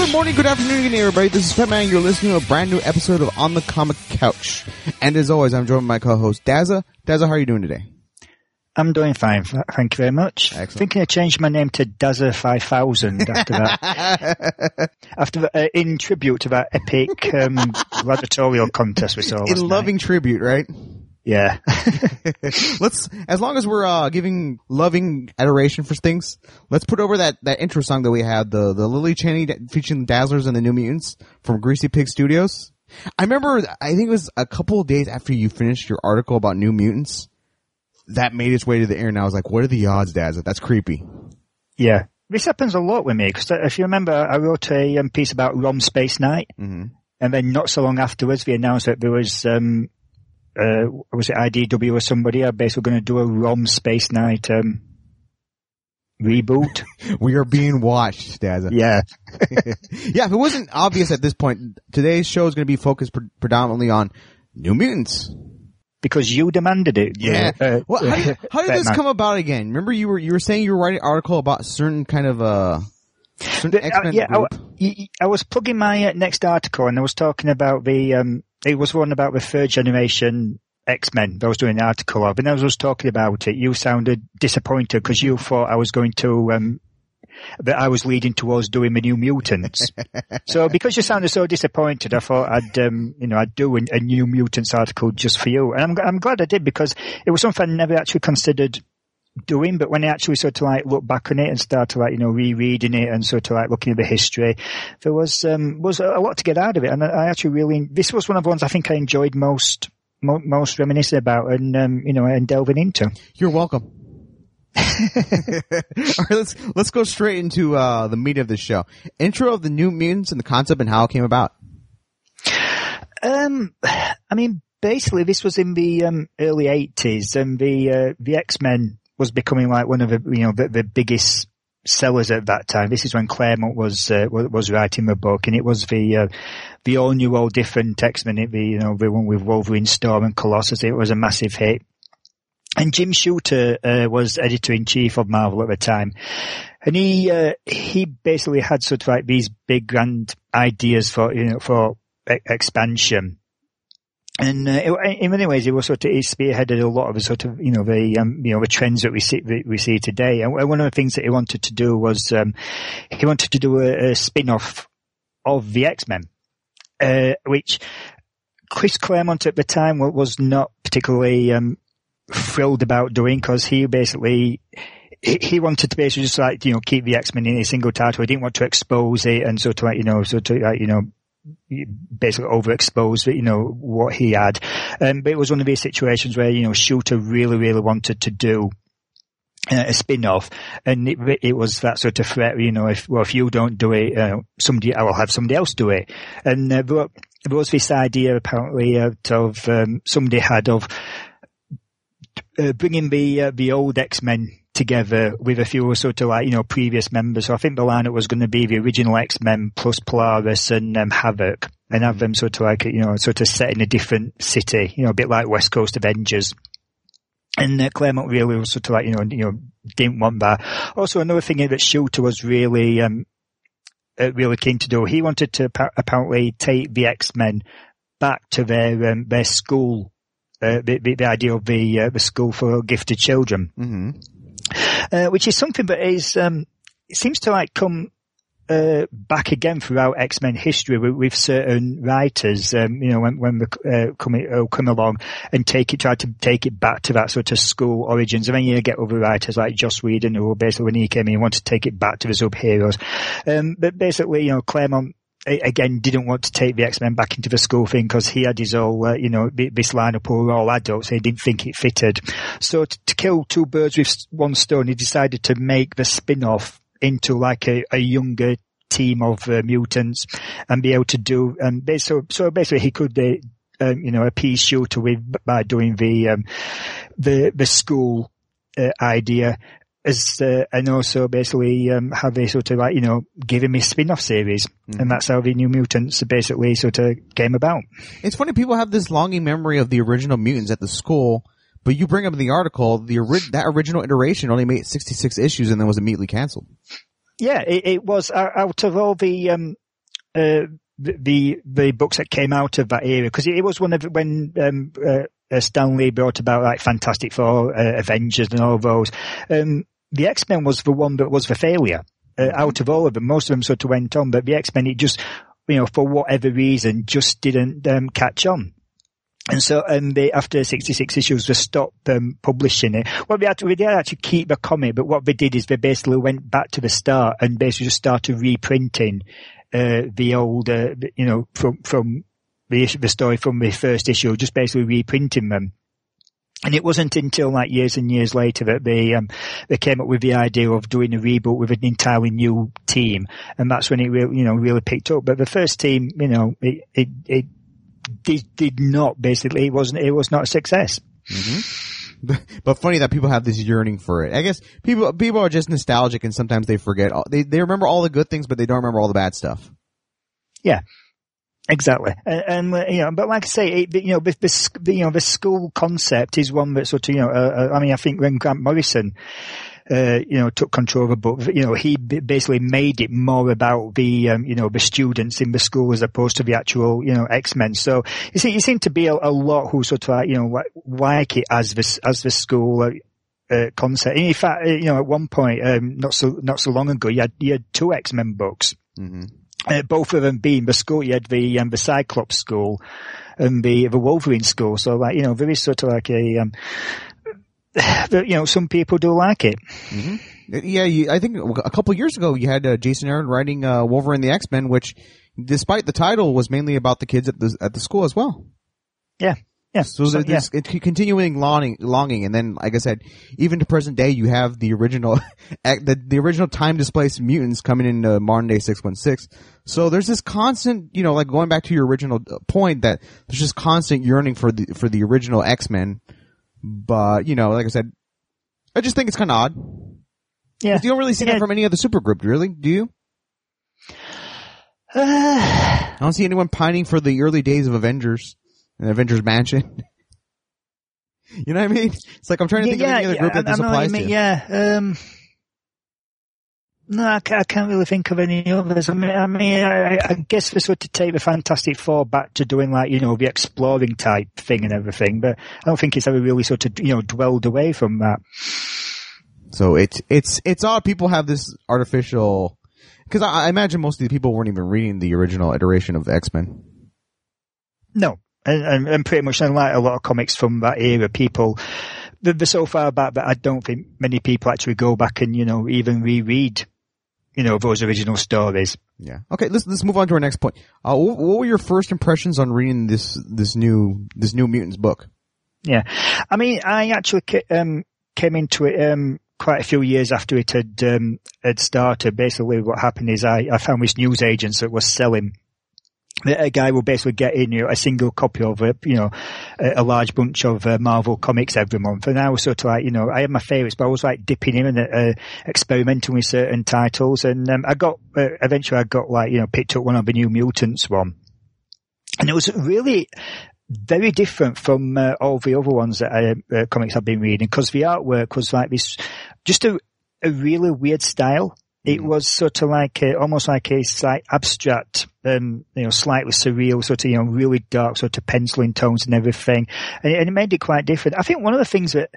Good morning, good afternoon, good evening, everybody. This is Petman. You're listening to a brand new episode of On the Comic Couch. And as always, I'm joined by my co-host, Dazza. Dazza, how are you doing today? I'm doing fine. Thank you very much. Excellent. Thinking of changing my name to Dazza 5000 after that. In tribute to that epic gladiatorial contest we saw last In loving night. tribute, right? Yeah. As long as we're giving loving adoration for things, let's put over that intro song that we had, the Lily Cheney featuring the Dazzlers and the New Mutants from Greasy Pig Studios. I remember, I think it was a couple of days after you finished your article about New Mutants, that made its way to the air, and I was like, what are the odds, Dazza? That's creepy. Yeah. This happens a lot with me, because if you remember, I wrote a piece about ROM Space Night, and then not so long afterwards, they announced that there was it IDW or somebody are basically going to do a ROM Space Night reboot. We are being watched, Dazza. Yeah. Yeah, if it wasn't obvious at this point, today's show is going to be focused predominantly on New Mutants. Because you demanded it. Yeah. Well, how did this come about again? Remember you were saying you were writing an article about certain kind of certain X-Men group? I was plugging my next article, and I was talking about it was one about the third generation X-Men that I was doing an article of, and as I was talking about it, you sounded disappointed because you thought I was going to, that I was leading towards doing the New Mutants. So because you sounded so disappointed, I thought I'd do a New Mutants article just for you. And I'm glad I did, because it was something I never actually considered doing, but when I actually sort of like look back on it and started rereading it and sort of like looking at the history, there was a lot to get out of it. And I actually this was one of the ones I think I enjoyed most reminiscing about and delving into. You're welcome. All right, let's go straight into the meat of the show. Intro of the New Mutants and the concept and how it came about. I mean, basically, this was in the early 80s, and the X-Men was becoming like one of the biggest sellers at that time. This is when Claremont was writing the book, and it was the all new, all different X-Men. The one with Wolverine, Storm, and Colossus. It was a massive hit. And Jim Shooter was editor-in-chief of Marvel at the time, and he basically had sort of like these big grand ideas for expansion. And in many ways, he spearheaded a lot of the sort of the trends that we see today. And one of the things that he wanted to do was he wanted to do a spin-off of the X-Men, which Chris Claremont at the time was not particularly thrilled about doing, because he wanted to basically just keep the X-Men in a single title. He didn't want to expose it and basically overexpose what he had. But it was one of these situations where Shooter really wanted to do a spin-off, and it was that sort of threat. If you don't do it, I will have somebody else do it. And there was this idea apparently somebody had of bringing the old X-Men together with a few sort of previous members. So I think the lineup was going to be the original X-Men plus Polaris and Havoc, and have them sort of set in a different city, a bit like West Coast Avengers. And Claremont really was sort of didn't want that. Also, another thing that Shooter was really keen to do, he wanted to apparently take the X-Men back to their school, the idea of the school for gifted children. Mm-hmm. Which is something that is, it seems to come back again throughout X-Men history with certain writers, when they come along and try to take it back to that sort of school origins. And then you get other writers like Joss Whedon, who basically, when he came in, he wanted to take it back to the sub-heroes. But basically, Claremont, again, didn't want to take the X-Men back into the school thing, because he had his whole, this lineup who were all adults, and he didn't think it fitted. So to kill two birds with one stone, he decided to make the spin-off into like a younger team of mutants, and be able to do, so basically he could, appease Shooter by doing the school idea. And also basically have a sort of give him a spin-off series. Mm-hmm. And that's how the New Mutants basically sort of came about. It's funny, people have this longing memory of the original mutants at the school, but you bring up in the article, that original iteration only made 66 issues and then was immediately canceled. Yeah, it was out of all the the books that came out of that era, because it was one of when Stan Lee brought about like Fantastic Four, Avengers, and all those. The X-Men was the one that was the failure out of all of them. Most of them sort of went on, but the X-Men, it just, for whatever reason, just didn't catch on. And so, after 66 issues, they stopped publishing it. Well, they did actually keep the comic, but what they did is they basically went back to the start and basically just started reprinting the old, from the story from the first issue, just basically reprinting them. And it wasn't until like years and years later that they came up with the idea of doing a reboot with an entirely new team, and that's when it really picked up. But the first team, it did not, basically, it was not a success. Mm-hmm. But funny that people have this yearning for it. I guess people are just nostalgic, and sometimes they forget. They remember all the good things, but they don't remember all the bad stuff. Yeah. Exactly, and but like I say, the school concept is one that sort of, I think when Grant Morrison, took control of the book, he basically made it more about the students in the school as opposed to the actual, X-Men. So you seem to be a lot who sort of like it as the school concept. And in fact, at one point, not so long ago, you had two X-Men books. Mm-hmm. Both of them being the school. You had the Cyclops school and the Wolverine school. So there is sort of like some people do like it. Mm-hmm. Yeah, I think a couple years ago you had Jason Aaron writing Wolverine the X-Men, which, despite the title, was mainly about the kids at the school as well. Yeah. Yeah. So there's continuing longing, and then, like I said, even to present day, you have the original, the original time displaced mutants coming into modern day 616. So there's this constant, like going back to your original point, that there's just constant yearning for the original X-Men. But, like I said, I just think it's kind of odd. Yeah. 'Cause you don't really see that from any other supergroup, really, do you? I don't see anyone pining for the early days of Avengers. An Avengers Mansion. You know what I mean? It's like I'm trying to think of any other group that this applies to. Yeah. No, I can't really think of any others. I guess we sort of take the Fantastic Four back to doing the exploring type thing and everything, but I don't think it's ever really sort of, dwelled away from that. So it's odd people have this artificial, because I imagine most of the people weren't even reading the original iteration of X-Men. No. And pretty much, unlike a lot of comics from that era, people, they're so far back that I don't think many people actually go back and, even reread, those original stories. Yeah. Okay, let's move on to our next point. What were your first impressions on reading this new Mutants book? Yeah. I actually came into it quite a few years after it had started. Basically, what happened is I found this news agents that was selling. A guy will basically get in a single copy of a large bunch of Marvel comics every month, and I was sort of like, I had my favourites, but I was like dipping in and experimenting with certain titles, and eventually I got picked up one of the New Mutants one, and it was really very different from all the other ones that comics I've been reading, because the artwork was like this, just a really weird style. It was sort of like almost like a slight abstract, slightly surreal, sort of, really dark sort of penciling tones and everything. And it made it quite different. I think one of the things that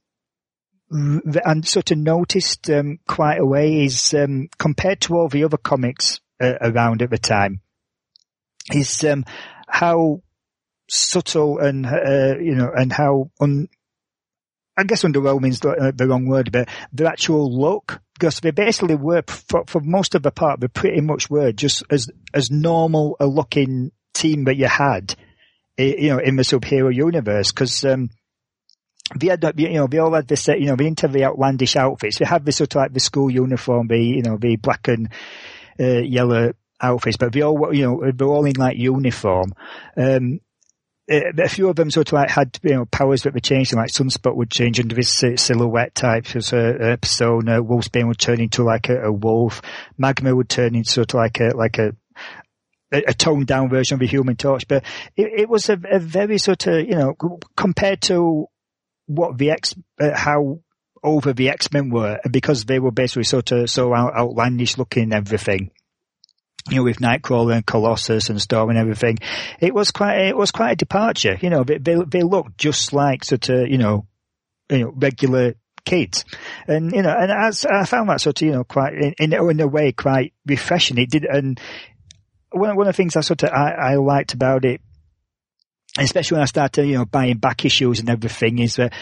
I sort of noticed quite away is, compared to all the other comics around at the time, is how subtle and, and how I guess underwhelming is the wrong word, but their actual look, because they basically were, for most of the part, they pretty much were just as normal a looking team that you had, in the superhero universe, because, they all had this, they didn't have the outlandish outfits. They had this sort of like the school uniform, the black and, yellow outfits, but they all, they're all in like uniform. A few of them sort of like had, powers that were changing, like Sunspot would change into this silhouette type as a persona. Wolfsbane would turn into like a wolf. Magma would turn into sort of like a toned down version of a Human Torch. But it was a very sort of, compared to what how over the X-Men were, because they were basically sort of so outlandish looking and everything. with Nightcrawler and Colossus and Storm and everything, it was quite a departure. They looked just like sort of, regular kids. And, and I found that sort of, quite, in a way, quite refreshing. It did, and one of the things I liked about it, especially when I started, buying back issues and everything, is that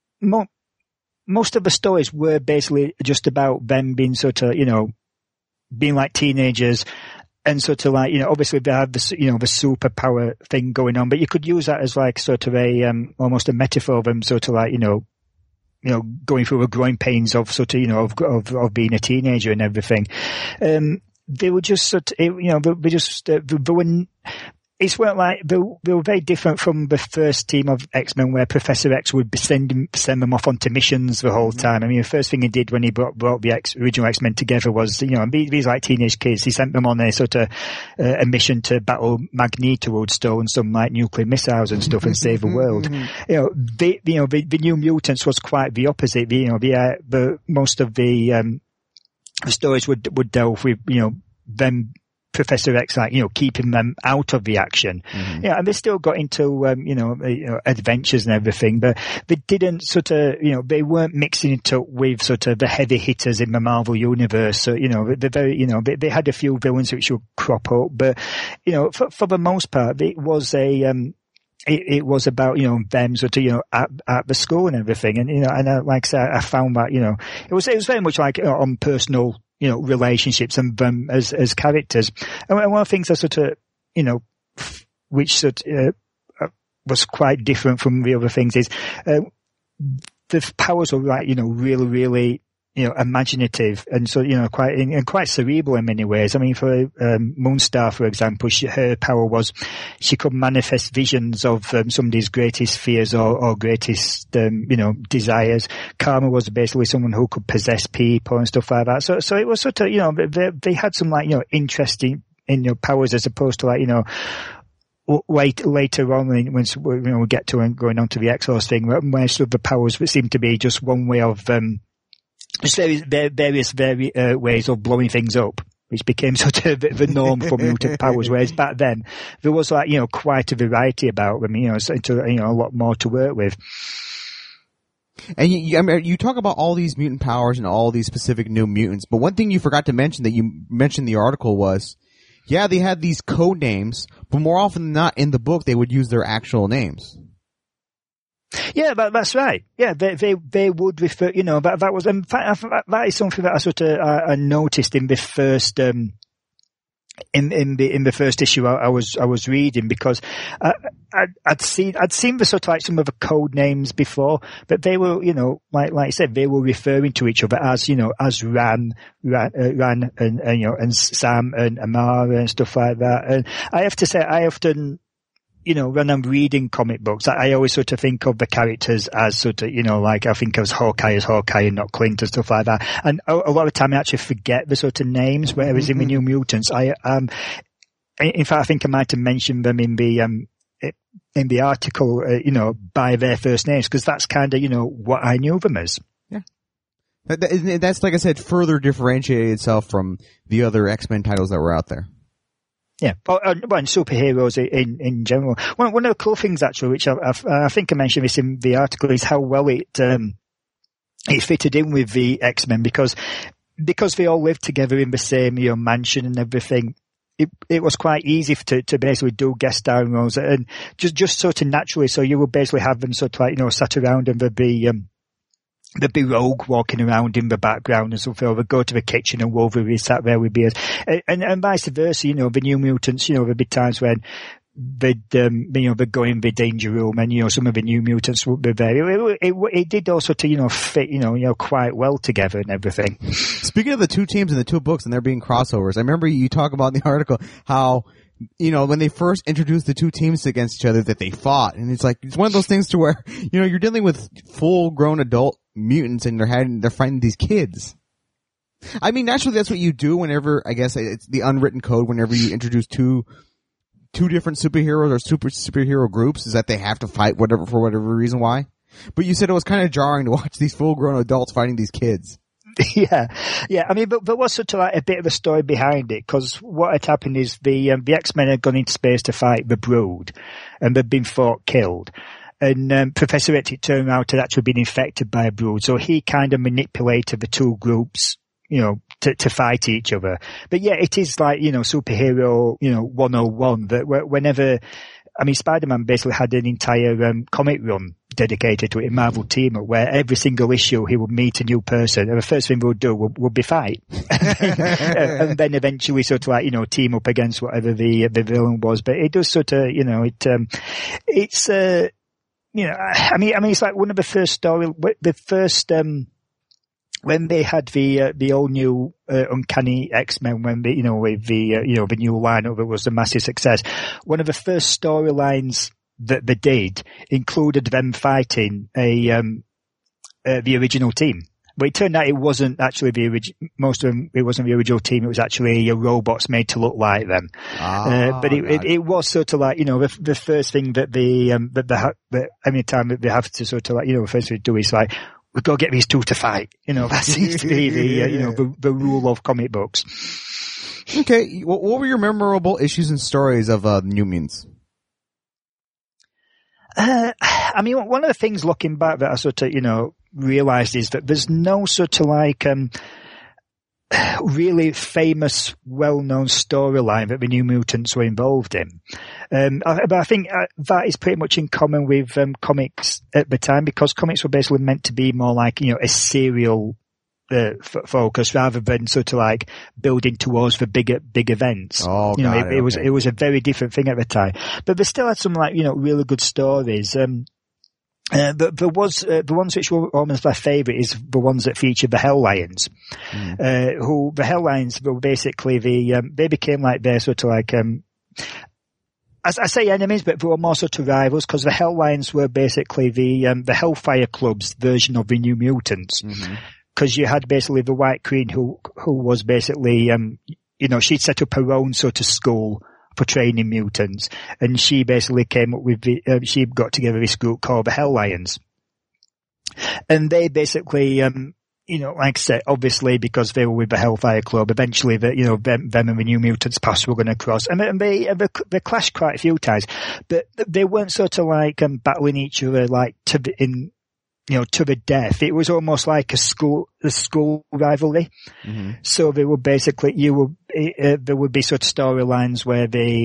most of the stories were basically just about them being sort of, being like teenagers, and sort of like, obviously they have this, the superpower thing going on, but you could use that as like sort of a, almost a metaphor of them sort of like, going through the growing pains of sort of, of being a teenager and everything. They were just sort of, they were, it's weren't like, they were very different from the first team of X-Men where Professor X would send them off onto missions the whole time. I mean, the first thing he did when he brought the original X-Men together was, these like teenage kids, he sent them on a sort of, a mission to battle Magneto who would stolen some like nuclear missiles and stuff and save the world. The New Mutants was quite the opposite. Most of the stories would delve with, them, Professor X, like, keeping them out of the action. Mm-hmm. And they still got into, adventures and everything, but they didn't sort of, they weren't mixing it up with sort of the heavy hitters in the Marvel universe. So, they're very, they had a few villains which would crop up, but, for the most part, it was it was about, them sort of, at the school and everything. And, like I said, I found that, it was very much like on personal, relationships and them as characters. And one of the things I sort of, which sort of, was quite different from the other things is, the powers were like, really, really, imaginative and so, quite cerebral in many ways. I mean, for, Moonstar, for example, her power was she could manifest visions of, somebody's greatest fears or greatest, desires. Karma was basically someone who could possess people and stuff like that. So it was sort of, they had some like, interesting, powers as opposed to like, later on when we get to going on to the X-Force thing, where sort of the powers seem to be just one way of, just various ways of blowing things up, which became sort of the norm for mutant powers. Whereas back then there was like, quite a variety about them, a lot more to work with. And you talk about all these mutant powers and all these specific new mutants, but one thing you forgot to mention that you mentioned in the article was, yeah, they had these code names, but more often than not in the book they would use their actual names. Yeah, that's right. Yeah, they would refer, but that was, in fact, that is something that I sort of, I noticed in the first, in the first issue I was reading, because, I'd seen the sort of like some of the code names before, but they were, like I said, they were referring to each other as, as Ran and Sam and Amara and stuff like that. And I have to say, I often, when I'm reading comic books, I always sort of think of the characters as sort of, like I think of Hawkeye as Hawkeye and not Clint and stuff like that. And a lot of the time I actually forget the sort of names, whereas in the New Mutants, in fact, I think I might have mentioned them in the article, by their first names, because that's kind of, what I knew them as. Yeah. That's, like I said, further differentiated itself from the other X-Men titles that were out there. Yeah, and superheroes in general. One of the cool things actually, which I think I mentioned this in the article, is how well it fitted in with the X-Men, because they all lived together in the same mansion and everything. It was quite easy to basically do guest starring roles, and just sort of naturally. So you would basically have them sort of like sat around, and there'd be Rogue walking around in the background and something, or they'd go to the kitchen and Wolverine sat there with beers. And vice versa, the New Mutants, there'd be times when they'd go in the danger room and, some of the New Mutants would be there. It did also to, fit, quite well together and everything. Speaking of the two teams in the two books and there being crossovers, I remember you talk about in the article how, when they first introduced the two teams against each other that they fought. And it's one of those things to where, you're dealing with full grown adult mutants and they're fighting these kids. I mean, naturally that's what you do whenever, I guess it's the unwritten code, whenever you introduce two different superheroes or superhero groups, is that they have to fight for whatever reason why. But you said it was kind of jarring to watch these full grown adults fighting these kids. Yeah. I mean, but there was sort of like a bit of a story behind it, because what had happened is the X-Men had gone into space to fight the Brood, and they'd been killed. And Professor X, it turned out, had actually been infected by a Brood, so he kind of manipulated the two groups, to fight each other. But yeah, it is like, superhero, 101, that whenever, I mean, Spider-Man basically had an entire comic run dedicated to it in Marvel Team Up, where every single issue he would meet a new person, and the first thing they would do would be fight. And then eventually sort of like, team up against whatever the villain was. But it does sort of, it's, I mean, it's like one of the first when they had the all new Uncanny X-Men, when they, with the new lineup that was a massive success, one of the first storylines that they did included them fighting the original team. But it turned out it wasn't actually most of them, it wasn't the original team, it was actually robots made to look like them. But it was sort of like, the first thing that that any time that they have to sort of like, the first thing to do is like, we've got to get these two to fight. That seems to be the rule of comic books. Okay. What were your memorable issues and stories of New Mutants? I mean, one of the things looking back that I sort of, realized is that there's no sort of like, really famous, well-known storyline that the New Mutants were involved in. But I think that is pretty much in common with comics at the time, because comics were basically meant to be more like, a serial focus rather than sort of like building towards the big events. Oh, God, it was a very different thing at the time. But they still had some like, really good stories. The ones which were almost my favourite is the ones that featured the Hell Lions, who the Hell Lions were basically they became like their sort of like, as I say enemies, but they were more sort of rivals, because the Hell Lions were basically the Hellfire Club's version of the New Mutants. Because you had basically the White Queen who was basically, she'd set up her own sort of school for training mutants, and she basically came up with she got together this group called the Hell Lions. And they basically, like I said, obviously because they were with the Hellfire Club, eventually them and the New Mutants paths were going to cross, and they clashed quite a few times, but they weren't sort of like battling each other like to the death. It was almost like a school rivalry. So they were basically, there would be sort of storylines where they,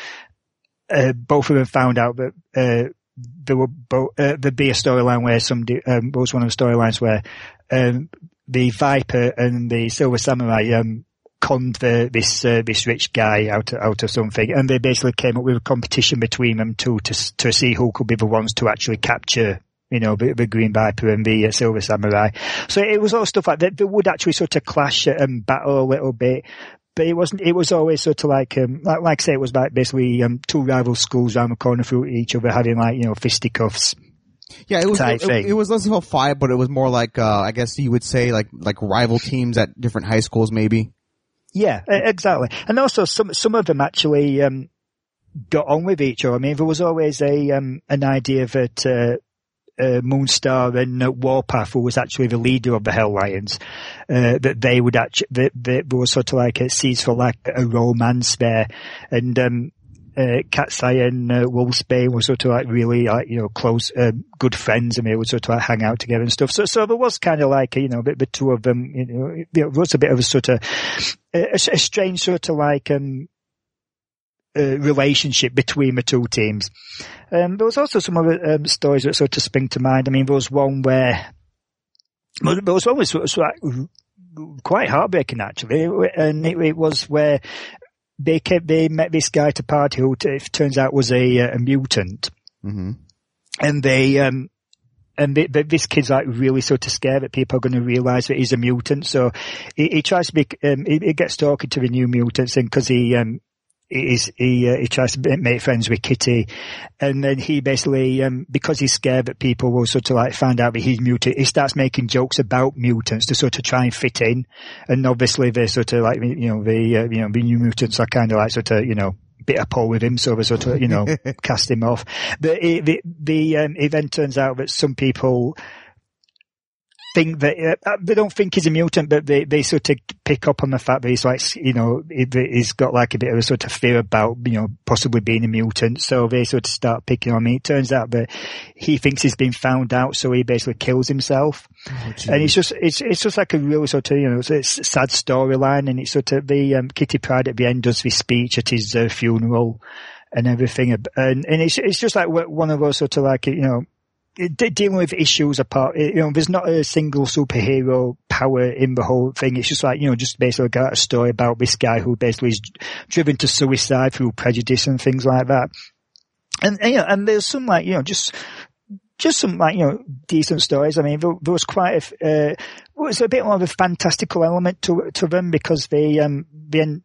both of them found out that, there'd be a storyline where somebody, was one of the storylines where, the Viper and the Silver Samurai, conned this rich guy out of something, and they basically came up with a competition between them two to see who could be the ones to actually capture the Green Viper and the Silver Samurai. So it was all stuff like that. They would actually sort of clash and battle a little bit, but it was always sort of like I say, it was like basically, two rival schools around the corner from each other having like, fisticuffs. Yeah, it was less of a fight, but it was more like, I guess you would say like rival teams at different high schools maybe. Yeah, exactly. And also some of them actually, got on with each other. I mean, there was always an idea that, Moonstar and Warpath, who was actually the leader of the Hell Lions, that they would actually, they were sort of like seeds for like a romance there, and Cat's Eye and Wolfsbane were sort of like really like, close, good friends, and they would sort of like hang out together and stuff. So there was kind of like, the two of them, there was a bit of a sort of, a strange sort of like, relationship between the two teams. There was also some other stories that sort of spring to mind. I mean, there was one where there was one was sort of like quite heartbreaking actually, and it was where they met this guy at a party who it turns out was a mutant, and this kid's like really sort of scared that people are going to realise that he's a mutant, so he tries to be he gets talking to the New Mutants, and because he tries to make friends with Kitty, and then he basically, because he's scared that people will sort of like find out that he's mutant, he starts making jokes about mutants to sort of try and fit in. And obviously they're sort of like, the New Mutants are kind of like sort of, bit of pull with him, so they sort of, cast him off. But it then turns out that some people, think that they don't think he's a mutant, but they sort of pick up on the fact that he's like, you know, he's got like a bit of a sort of fear about, you know, possibly being a mutant. So they sort of start picking on him. It turns out that he thinks he's been found out, so he basically kills himself. And it's just like a really sort of, you know, it's a sad storyline, and it's sort of the Kitty Pryde at the end does this speech at his funeral and everything, and it's just like one of those sort of like, you know, dealing with issues apart, you know, there's not a single superhero power in the whole thing. It's just like, you know, just basically got a story about this guy who basically is driven to suicide through prejudice and things like that. And you know, and there's some like, you know, just some like, you know, decent stories. I mean, there was quite was a bit more of a fantastical element to them, because they ended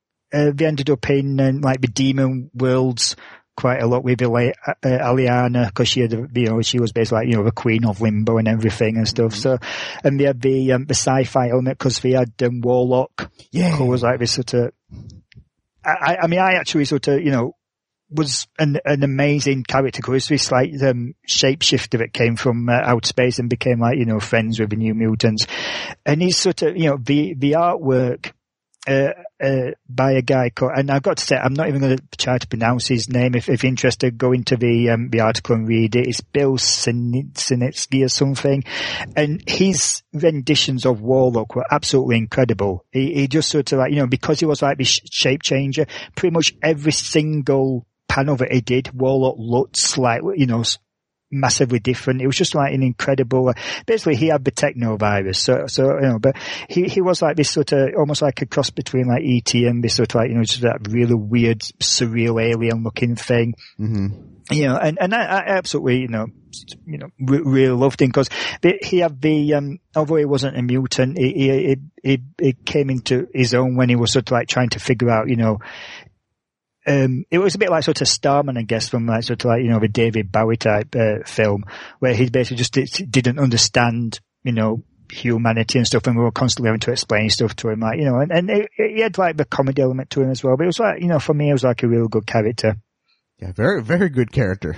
up in like the demon worlds quite a lot with Aliana, because she had, you know, she was basically like, you know, the queen of limbo and everything and stuff. So, and they had the sci-fi element, because they had Warlock, who was like this sort of. I mean, I actually sort of, you know, was an amazing character, because this like shapeshifter that came from outer space and became like, you know, friends with the New Mutants, and he's sort of, you know, the artwork. By a guy called, and I've got to say, I'm not even going to try to pronounce his name. If you're interested, go into the article and read it. It's Bill Sinitsky or something. And his renditions of Warlock were absolutely incredible. He just sort of like, you know, because he was like this shape changer, pretty much every single panel that he did, Warlock looked slightly, you know, massively different. It was just like an incredible, basically he had the technovirus. So, you know, but he was like this sort of, almost like a cross between like E.T. and this sort of like, you know, just that really weird, surreal alien looking thing. Mm-hmm. You know, and I absolutely, you know, really loved him, because he had the, although he wasn't a mutant, he came into his own when he was sort of like trying to figure out, you know, it was a bit like sort of Starman, I guess, from like sort of like, you know, the David Bowie type film, where he basically just didn't understand, you know, humanity and stuff, and we were constantly having to explain stuff to him, like, you know, and he had like the comedy element to him as well. But it was like, you know, for me, it was like a real good character. Yeah, very, very good character.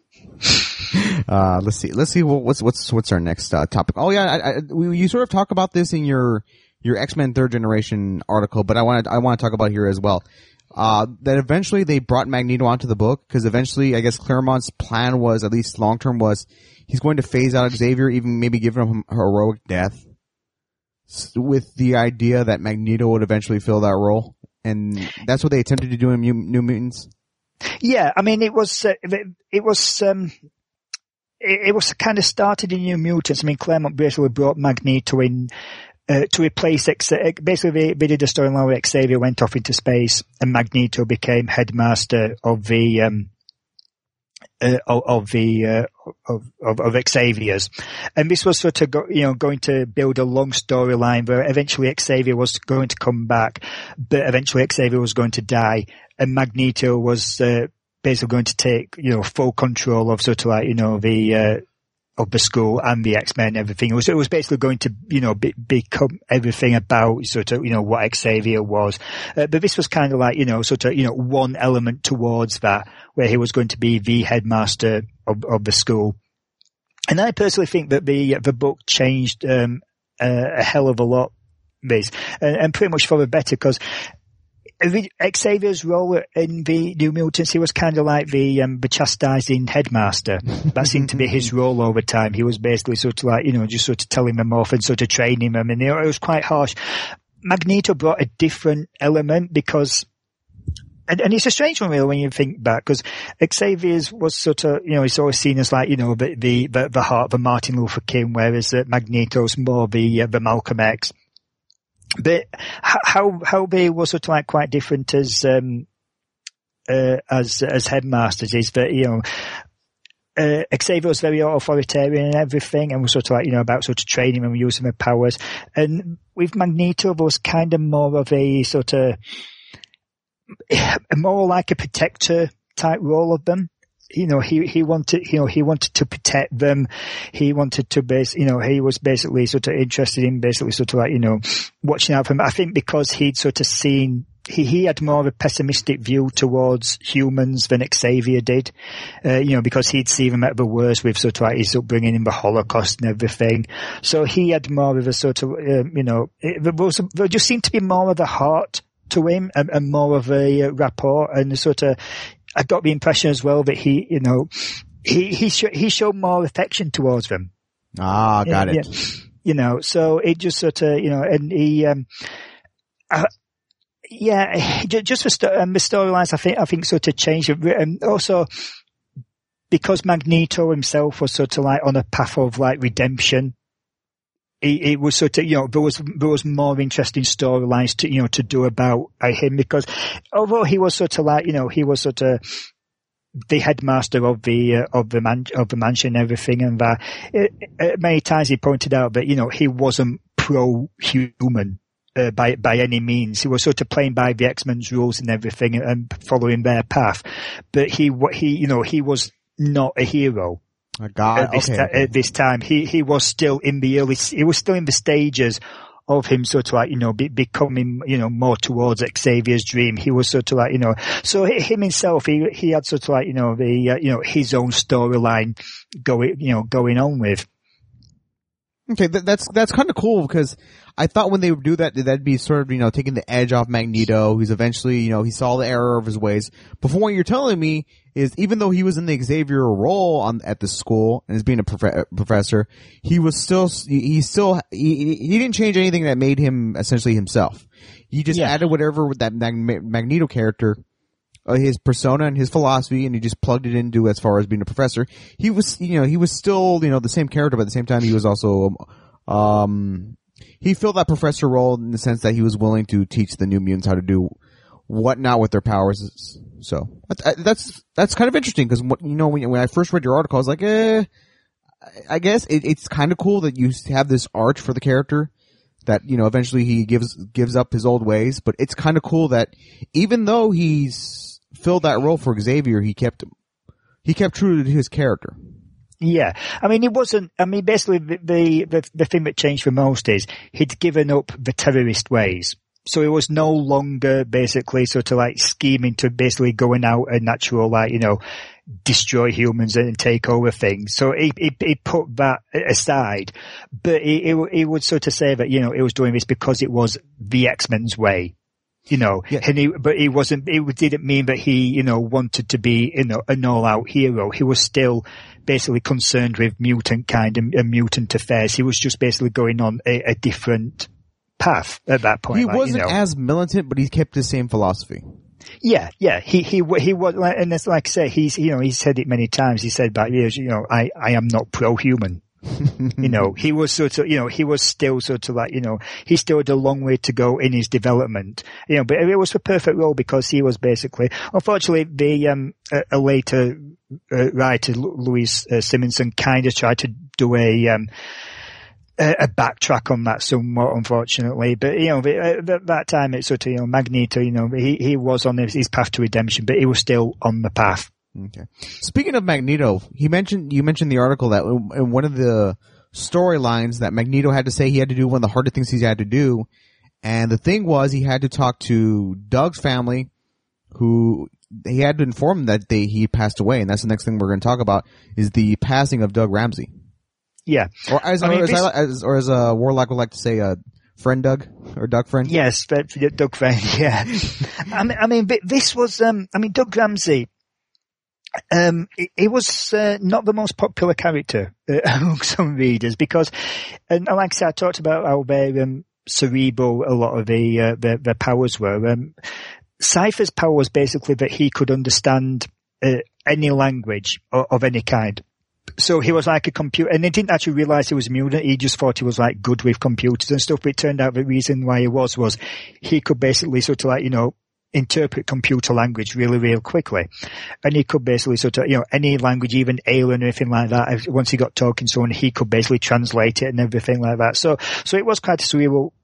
Let's see. What's our next topic? Oh yeah, you sort of talk about this in your X-Men Third Generation article, but I want to talk about it here as well. That eventually they brought Magneto onto the book, because eventually I guess Claremont's plan was, at least long term, was he's going to phase out Xavier, even maybe give him a heroic death, with the idea that Magneto would eventually fill that role, and that's what they attempted to do in New Mutants. Yeah, I mean, it was kind of started in New Mutants. I mean, Claremont basically brought Magneto in to replace basically they did a storyline where Xavier went off into space and Magneto became headmaster of Xavier's, and this was sort of going to build a long storyline where eventually Xavier was going to come back, but eventually Xavier was going to die, and Magneto was basically going to take full control of sort of like of the school and the X-Men and everything. It was basically going to, become everything about sort of, what Xavier was. But this was kind of like, one element towards that, where he was going to be the headmaster of the school. And I personally think that the book changed, a hell of a lot, and pretty much for the better, because Xavier's role in the New Mutants, he was kind of like the chastising headmaster. That seemed to be his role over time. He was basically sort of like, just sort of telling them off and sort of training them, and it was quite harsh. Magneto brought a different element because, and it's a strange one really when you think back, because Xavier's was sort of, he's always seen as like, the heart of Martin Luther King, whereas Magneto's more the Malcolm X. But how they were sort of like quite different as headmasters is that, Xavier was very authoritarian and everything, and was sort of like, about sort of training and using their powers. And with Magneto, there was kind of more of a sort of, more like a protector type role of them. He wanted to protect them. He wanted to he was basically sort of interested in basically sort of like, watching out for them. I think because he'd he had more of a pessimistic view towards humans than Xavier did, because he'd seen them at the worst with sort of like his upbringing in the Holocaust and everything. So he had more of a sort of, there just seemed to be more of a heart to him and more of a rapport, and sort of, I got the impression as well that he showed more affection towards them. Ah, got it. Yeah. So it just sort of, and he, just for the storylines, I think sort of changed. And also, because Magneto himself was sort of like on a path of like redemption, it was sort of, there was more interesting storylines to do about him, because although he was sort of like, he was sort of the headmaster of the mansion and everything, and that many times he pointed out that, he wasn't pro-human. By any means. He was sort of playing by the X-Men's rules and everything and following their path. But he was not a hero. At this time. He was still in the stages of him sort of like, becoming, more towards Xavier's dream. He was sort of like, so him himself, he had sort of like, his own storyline going on with. Okay, that's kind of cool, because I thought when they would do that, that'd be sort of, taking the edge off Magneto, who's eventually, he saw the error of his ways. But from what you're telling me is, even though he was in the Xavier role at the school and as being a professor, he didn't change anything that made him essentially himself. He just added whatever with that Magneto character, his persona and his philosophy, and he just plugged it into as far as being a professor. He was still, the same character, but at the same time, he was also, he filled that professor role in the sense that he was willing to teach the New Mutants how to do whatnot with their powers. So that's kind of interesting, because when I first read your article, I was like, I guess it's kind of cool that you have this arch for the character, that eventually he gives up his old ways. But it's kind of cool that even though he's filled that role for Xavier, he kept true to his character. Yeah. Basically the thing that changed the most is he'd given up the terrorist ways. So he was no longer basically sort of like scheming to basically going out and natural, like, destroy humans and take over things. So he put that aside, but he would sort of say that, he was doing this because it was the X-Men's way. But it didn't mean that he, wanted to be, an all-out hero. He was still basically concerned with mutant kind and mutant affairs. He was just basically going on a different path at that point. He wasn't as militant, but he kept the same philosophy. Yeah. He was, and it's like I say, he said it many times. He said back years, I am not pro-human. He was sort of, he was still sort of like, he still had a long way to go in his development, but it was the perfect role, because he was basically, unfortunately, a later writer, Louise Simonson, kind of tried to do a backtrack on that somewhat, unfortunately. But, at that time, it's sort of, Magneto, he was on his path to redemption, but he was still on the path. Okay. Speaking of Magneto, you mentioned the article that in one of the storylines that Magneto had to say he had to do one of the harder things he had to do. And the thing was, he had to talk to Doug's family, who he had to inform them that he passed away. And that's the next thing we're going to talk about, is the passing of Doug Ramsey. Yeah. Or as Warlock would like to say, friend Doug, or Doug friend. Yes, Doug friend. Yeah. This was, Doug Ramsey. He was not the most popular character among some readers, because, and like I said, I talked about how very cerebral a lot of the powers were. Cypher's power was basically that he could understand any language of any kind. So he was like a computer, and he didn't actually realize he was a mutant. He just thought he was like good with computers and stuff. But it turned out the reason why he was he could basically sort of like, interpret computer language really, real quickly. And he could basically sort of, any language, even alien or anything like that, once he got talking to someone, he could basically translate it and everything like that. So it was quite a cerebral,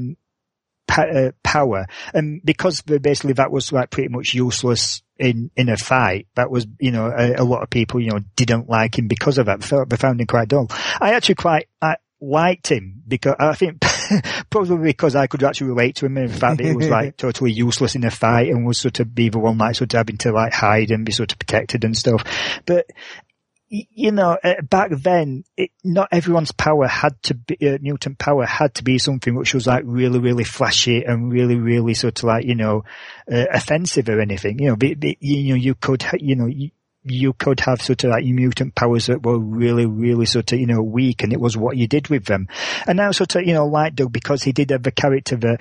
power. And because basically that was like pretty much useless in a fight, that was, a lot of people, didn't like him because of that. They found him quite dull. I actually liked him, because I think probably because I could actually relate to him in the fact that he was like totally useless in a fight and was sort of be the one like sort of having to like hide and be sort of protected and stuff. But you know, back then, not everyone's power had to be, mutant power had to be something which was like really, really flashy and really, really sort of like, you know, offensive or anything. You know, you could, you know, you could have sort of like mutant powers that were really, really sort of, you know, weak, and it was what you did with them. And now sort of, you know, Light Dog, because he did have a character that,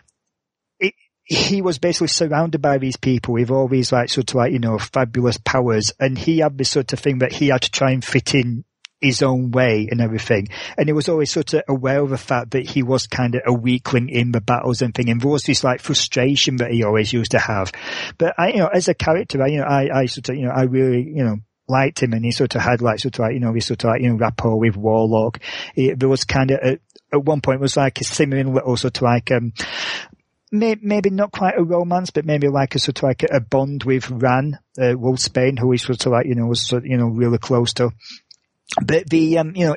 he was basically surrounded by these people with all these like sort of like, you know, fabulous powers, and he had this sort of thing that he had to try and fit in his own way and everything. And he was always sort of aware of the fact that he was kind of a weakling in the battles and thing, and there was this like frustration that he always used to have. But I, you know, as a character, I sort of, you know, I really, you know, liked him, and he sort of had like sort of like, you know, this sort of like, you know, rapport with Warlock. There was kind of, at one point it was like a simmering little sort of like, maybe not quite a romance, but maybe like a sort of like a bond with Ran, Wolfsbane, who he sort of like, you know, was sort of, you know, really close to. But the, you know,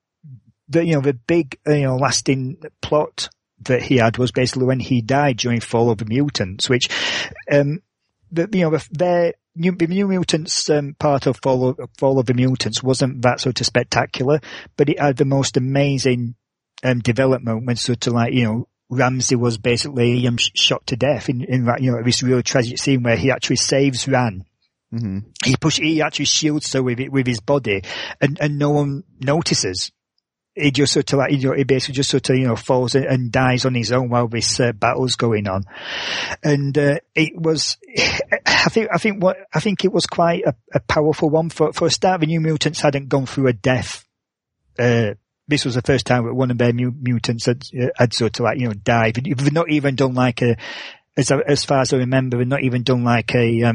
the big, you know, lasting plot that he had was basically when he died during Fall of the Mutants, which, you know, the New Mutants, part of Fall of the Mutants wasn't that sort of spectacular, but it had the most amazing, development when sort of like, you know, Ramsey was basically shot to death in that, you know, this really tragic scene where he actually saves Ran. Mm-hmm. He actually shields her with his body, and no one notices. He just sort of like, you know, he basically just sort of, you know, falls and dies on his own while this battle's going on. And it was, I think it was quite a powerful one for a start. The New Mutants hadn't gone through a death. This was the first time that one of their mutants had sort of like, you know, died. They've not even done like as far as I remember, they've not even done like a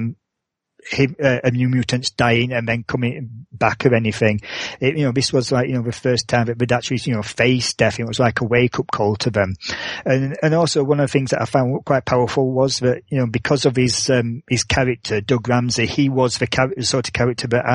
New Mutants dying and then coming back or anything. You know, this was like, you know, the first time that they'd actually, you know, faced death. It was like a wake up call to them. And also one of the things that I found quite powerful was that, you know, because of his character, Doug Ramsey, he was the sort of character that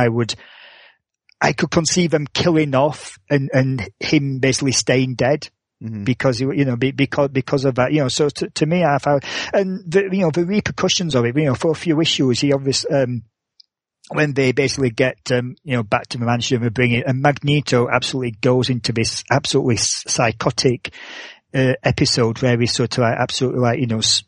I could conceive him killing off and him basically staying dead. Mm-hmm. Because, you know, because of that, you know, so to me, I found, and the, you know, the repercussions of it, you know, for a few issues, he obviously, when they basically get, you know, back to the mansion and bring it, and Magneto absolutely goes into this absolutely psychotic, episode where he's sort of like, absolutely like,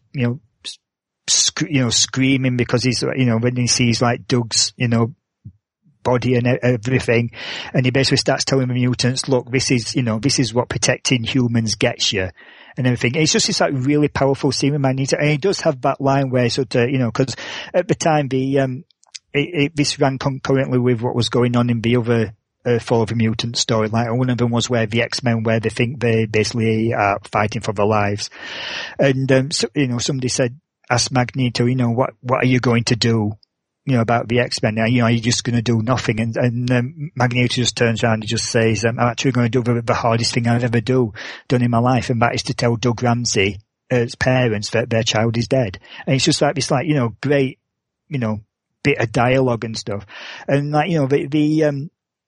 screaming because he's, you know, when he sees like Doug's, you know, body and everything, and he basically starts telling the mutants, look, this is what protecting humans gets you and everything. And it's just this like really powerful scene with Magneto, and he does have that line where sort of, you know, because at the time this ran concurrently with what was going on in the other Fall of the Mutant storyline, and one of them was where the X-Men, where they think they basically are fighting for their lives, and so, you know, somebody asked Magneto, you know, what are you going to do, you know, about the X-Men? Now, you know, you're just going to do nothing. And Magneto just turns around and just says, I'm actually going to do the hardest thing I've ever done in my life, and that is to tell Doug Ramsey, his parents, that their child is dead. And it's just like this, like, you know, great, you know, bit of dialogue and stuff. And like, you know, the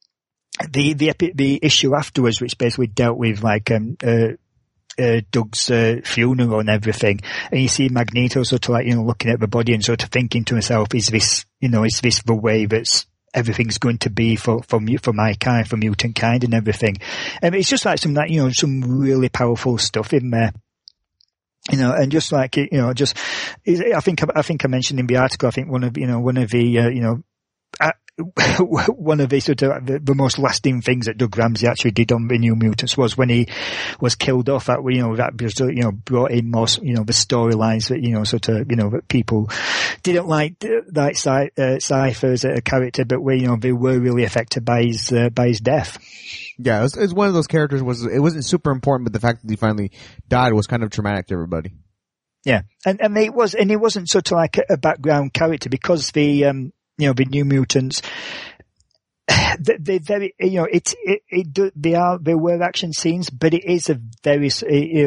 issue afterwards, which basically dealt with like, Doug's funeral and everything, and you see Magneto sort of like, you know, looking at the body and sort of thinking to himself, is this the way that's everything's going to be for my kind, for mutant kind and everything? And it's just like some, like, you know, some really powerful stuff in there. You know, and just like, you know, just, I think I mentioned in the article, I think one of the sort of the most lasting things that Doug Ramsey actually did on the New Mutants was when he was killed off. That, you know, that just, you know, brought in more, you know, the storylines that, you know, sort of, you know, that people didn't like Cypher as a character, but where, you know, they were really affected by his death. Yeah, it was one of those characters. It wasn't super important, but the fact that he finally died was kind of traumatic to everybody. Yeah, and it wasn't sort of like a background character, because the you know, the New Mutants, they very, you know, they were action scenes, but it is a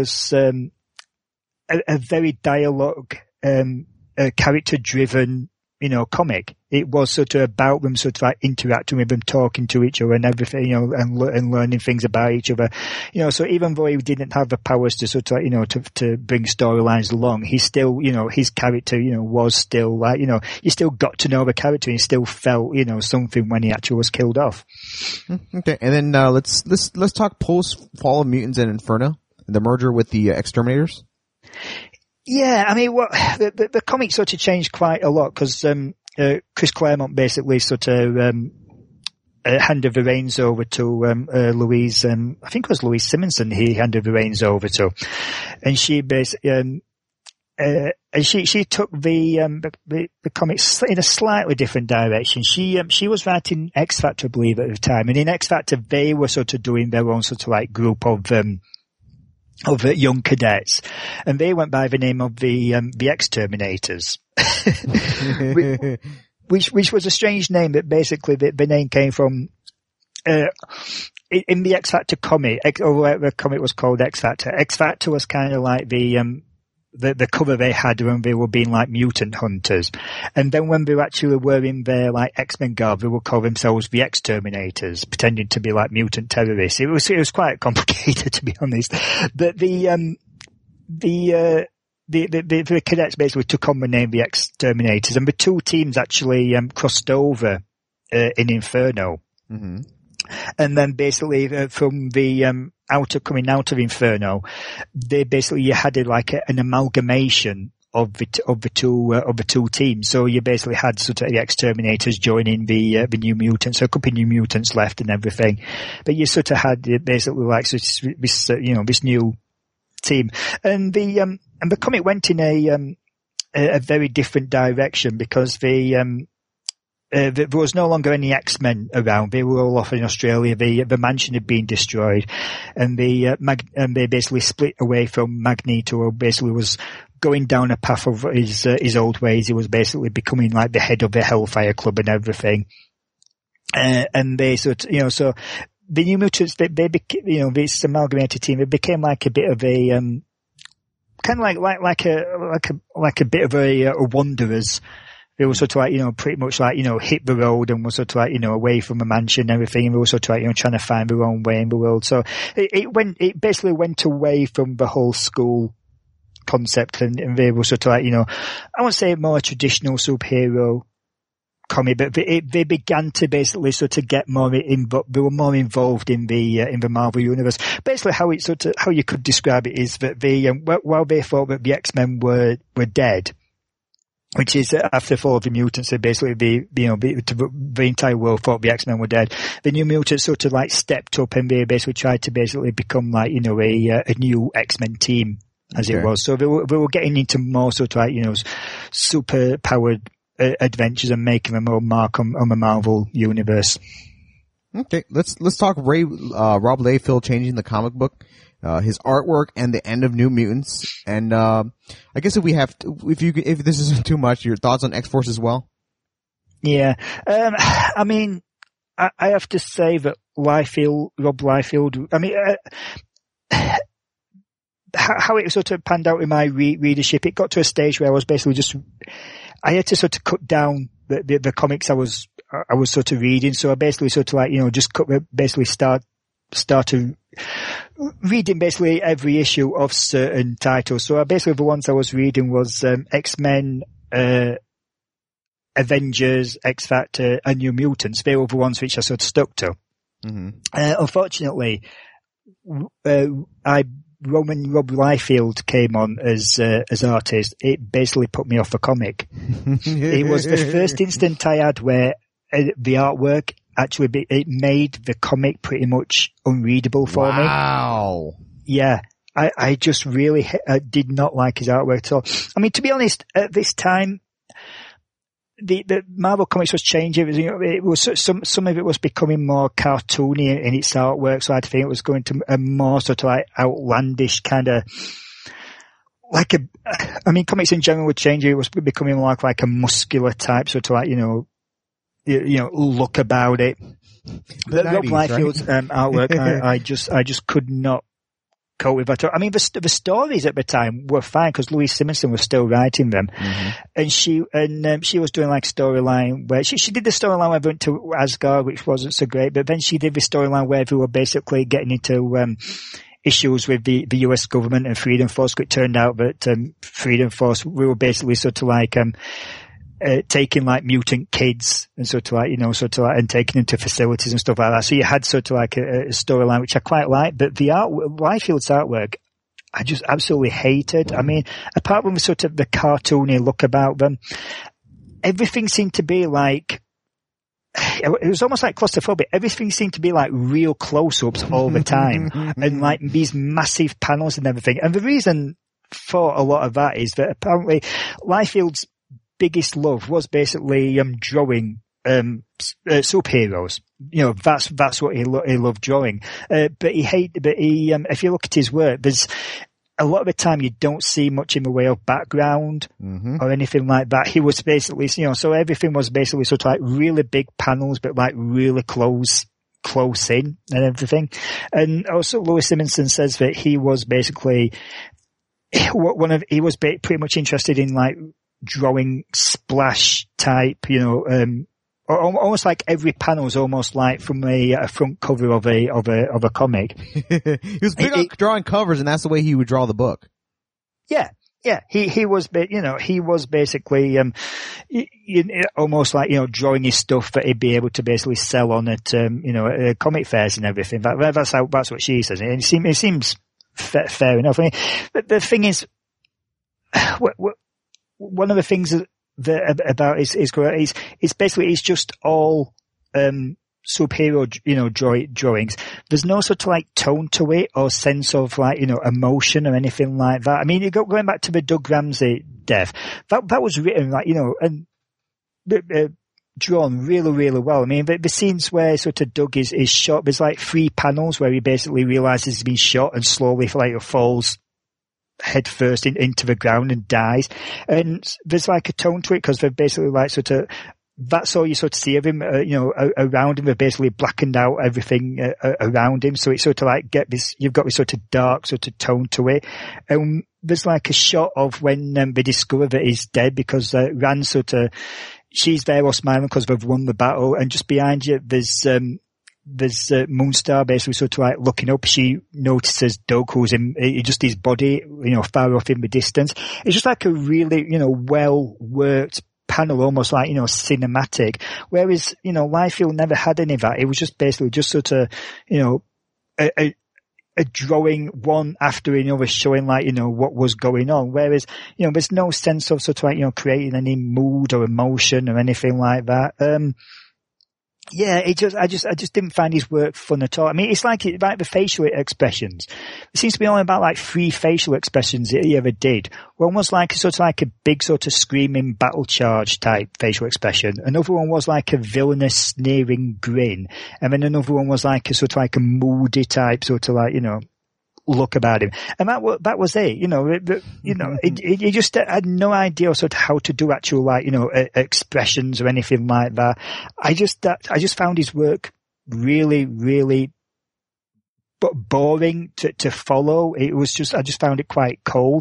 very dialogue, character driven comic. It was sort of about them sort of like interacting with them, talking to each other and everything, and learning things about each other. So even though he didn't have the powers to sort of like, to bring storylines along, he still, his character, was still like, you still got to know the character and you still felt, something when he actually was killed off. Okay. And then, let's talk post Fall of Mutants and Inferno, the merger with the Exterminators. Yeah, I mean, the comic sort of changed quite a lot because Chris Claremont basically sort of handed the reins over to Louise. I think it was Louise Simonson. He handed the reins over to, and she basically she took the comics in a slightly different direction. She was writing X Factor, I believe, at the time, and in X Factor they were sort of doing their own sort of like group of young cadets, and they went by the name of the Exterminators, which was a strange name. But basically, the name came from in the X Factor comic. The comic was called X Factor. X Factor was kind of like the cover they had when they were being like mutant hunters, and then when they actually were in their like X-Men garb, they would call themselves the Exterminators, pretending to be like mutant terrorists. It was quite complicated, to be honest. But the cadets basically took on the name the Exterminators, and the two teams actually crossed over in Inferno. Mm-hmm. And then basically from the coming out of Inferno, they basically you had like an amalgamation of the two teams. So you basically had sort of the Exterminators joining the New Mutants. So a couple of New Mutants left and everything, but you sort of had basically like this new team. And the comic went in a very different direction because there was no longer any X-Men around. They were all off in Australia. The mansion had been destroyed, and they basically split away from Magneto, who basically was going down a path of his old ways. He was basically becoming like the head of the Hellfire Club and everything. And they sort of, so the New Mutants, they became, this amalgamated team, it became like a bit of a, kind of like a bit of a Wanderers. They were sort of like, pretty much like, hit the road and were sort of like, away from the mansion and everything. And they were sort of like, trying to find their own way in the world. So it basically went away from the whole school concept and they were sort of like, I won't say a more traditional superhero comic, but they began to basically sort of get more they were more involved in the Marvel universe. Basically how you could describe it is that while they thought that the X-Men were dead, which is after the fall of the mutants, so basically the entire world thought the X-Men were dead. The New Mutants sort of like stepped up and they basically tried to basically become like, a new X-Men team as it was. So they were getting into more sort of like, super powered adventures and making them more mark on the Marvel universe. Okay. Let's talk Rob Liefeld changing the comic book. His artwork and the end of New Mutants. And, I guess if this isn't too much, your thoughts on X-Force as well? Yeah. I mean, I have to say that Rob Liefeld, I mean, how it sort of panned out in my readership, it got to a stage where I was basically I had to sort of cut down the comics I was sort of reading. So I basically sort of like, just basically started reading basically every issue of certain titles. So basically the ones I was reading was X-Men, Avengers, X-Factor, and New Mutants. They were the ones which I sort of stuck to. Mm-hmm. Unfortunately, when Rob Liefeld came on as artist, it basically put me off the comic. It was the first instant I had where the artwork actually, it made the comic pretty much unreadable for me. Wow. Yeah. I just really did not like his artwork at all. I mean, to be honest, at this time, the Marvel Comics was changing. It was some of it was becoming more cartoony in its artwork. So I think it was going to a more sort of like outlandish kind of, comics in general were changing. It was becoming like a muscular type, sort of like, look about it. Rob Liefeld's artwork, I just could not cope with at all. I mean, the stories at the time were fine because Louise Simonson was still writing them, and she was doing like a storyline where she did the storyline where they went to Asgard, which wasn't so great, but then she did the storyline where they were basically getting into issues with the US government and Freedom Force. It turned out that Freedom Force, we were basically sort of like taking like mutant kids and sort of like, and taking them to facilities and stuff like that. So you had sort of like a storyline which I quite liked, but the Liefeld's artwork, I just absolutely hated. I mean, apart from sort of the cartoony look about them, everything seemed to be like, it was almost like claustrophobic. Everything seemed to be like real close-ups all the time and like these massive panels and everything. And the reason for a lot of that is that apparently Liefeld's biggest love was basically drawing superheroes. That's what he loved drawing. But if you look at his work, there's a lot of the time you don't see much in the way of background or anything like that. He was basically, so everything was basically sort of like really big panels, but like really close in and everything. And also Louise Simonson says that he was basically pretty much interested in like drawing splash type, almost like every panel is almost like from a front cover of a comic. He was big on drawing covers, and that's the way he would draw the book. Yeah. He was basically, almost like, drawing his stuff that he'd be able to basically sell on at, at comic fairs and everything. That's what she says. And it seems fair enough. I mean, but the thing is, one of the things about is basically it's just all superhero drawings. There's no sort of like tone to it or sense of like emotion or anything like that. I mean, going back to the Doug Ramsey death, that was written like and drawn really, really well. I mean, the scenes where sort of Doug is shot, there's like 3 panels where he basically realizes he's been shot and slowly like falls head first into the ground and dies. And there's like a tone to it because they're basically like sort of, that's all you sort of see of him, around him. They've basically blackened out everything around him. So it's sort of like you've got this sort of dark sort of tone to it. And there's like a shot of when they discover that he's dead because Rand sort of, she's there all smiling because they've won the battle. And just behind you, there's Moonstar basically sort of like looking up. She notices Doug, who's in just his body, far off in the distance. It's just like a really, well worked panel, almost like, cinematic. Whereas, Liefeld never had any of that. It was just basically just sort of, a drawing one after another showing like, what was going on. Whereas, there's no sense of sort of like, creating any mood or emotion or anything like that. Yeah, I just didn't find his work fun at all. I mean, it's like the facial expressions. It seems to be only about like 3 facial expressions that he ever did. One was like sort of like a big sort of screaming battle charge type facial expression. Another one was like a villainous sneering grin. And then another one was like a sort of like a moody type sort of like, look about him. And that was it. He just had no idea sort of how to do actual like, expressions or anything like that. I just found his work really, really boring to follow. It was just, I just found it quite cold.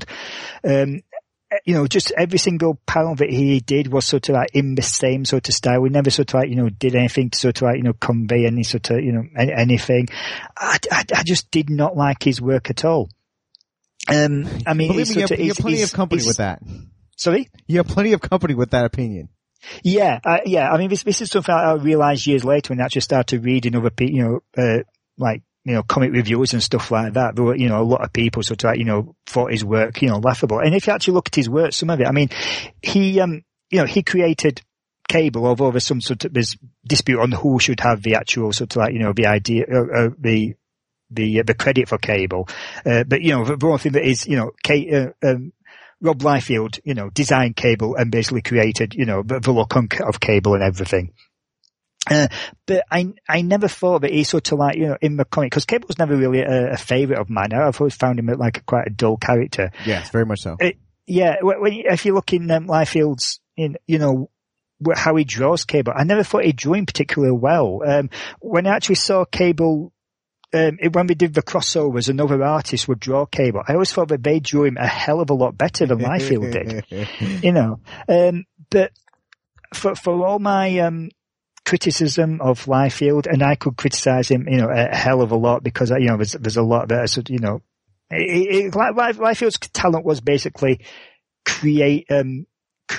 Just every single panel that he did was sort of like in the same sort of style. We never sort of like, did anything to sort of like, convey any sort of, anything. I just did not like his work at all. I mean, believe me, you have plenty of company with that. Sorry? You have plenty of company with that opinion. Yeah. I mean, this is something I realized years later when I actually started reading other people, comic reviews and stuff like that. There were, a lot of people sort of like, thought his work, laughable. And if you actually look at his work, some of it, I mean, he created Cable, although there's some sort of, there's dispute on who should have the actual sort of like, the idea, the credit for Cable. But, the one thing that is, Rob Liefeld, designed Cable and basically created, the look of Cable and everything. But I never thought that he sort of like, in the comic, because Cable was never really a favourite of mine. I've always found him like quite a dull character. Yes, very much so. If you look in Liefeld's, how he draws Cable, I never thought he drew him particularly well. When I actually saw Cable when we did the crossovers, another artist would draw Cable. I always thought that they drew him a hell of a lot better than Liefeld did. But for all my criticism of Liefeld, and I could criticize him, a hell of a lot because there's a lot that Liefeld's talent was basically creating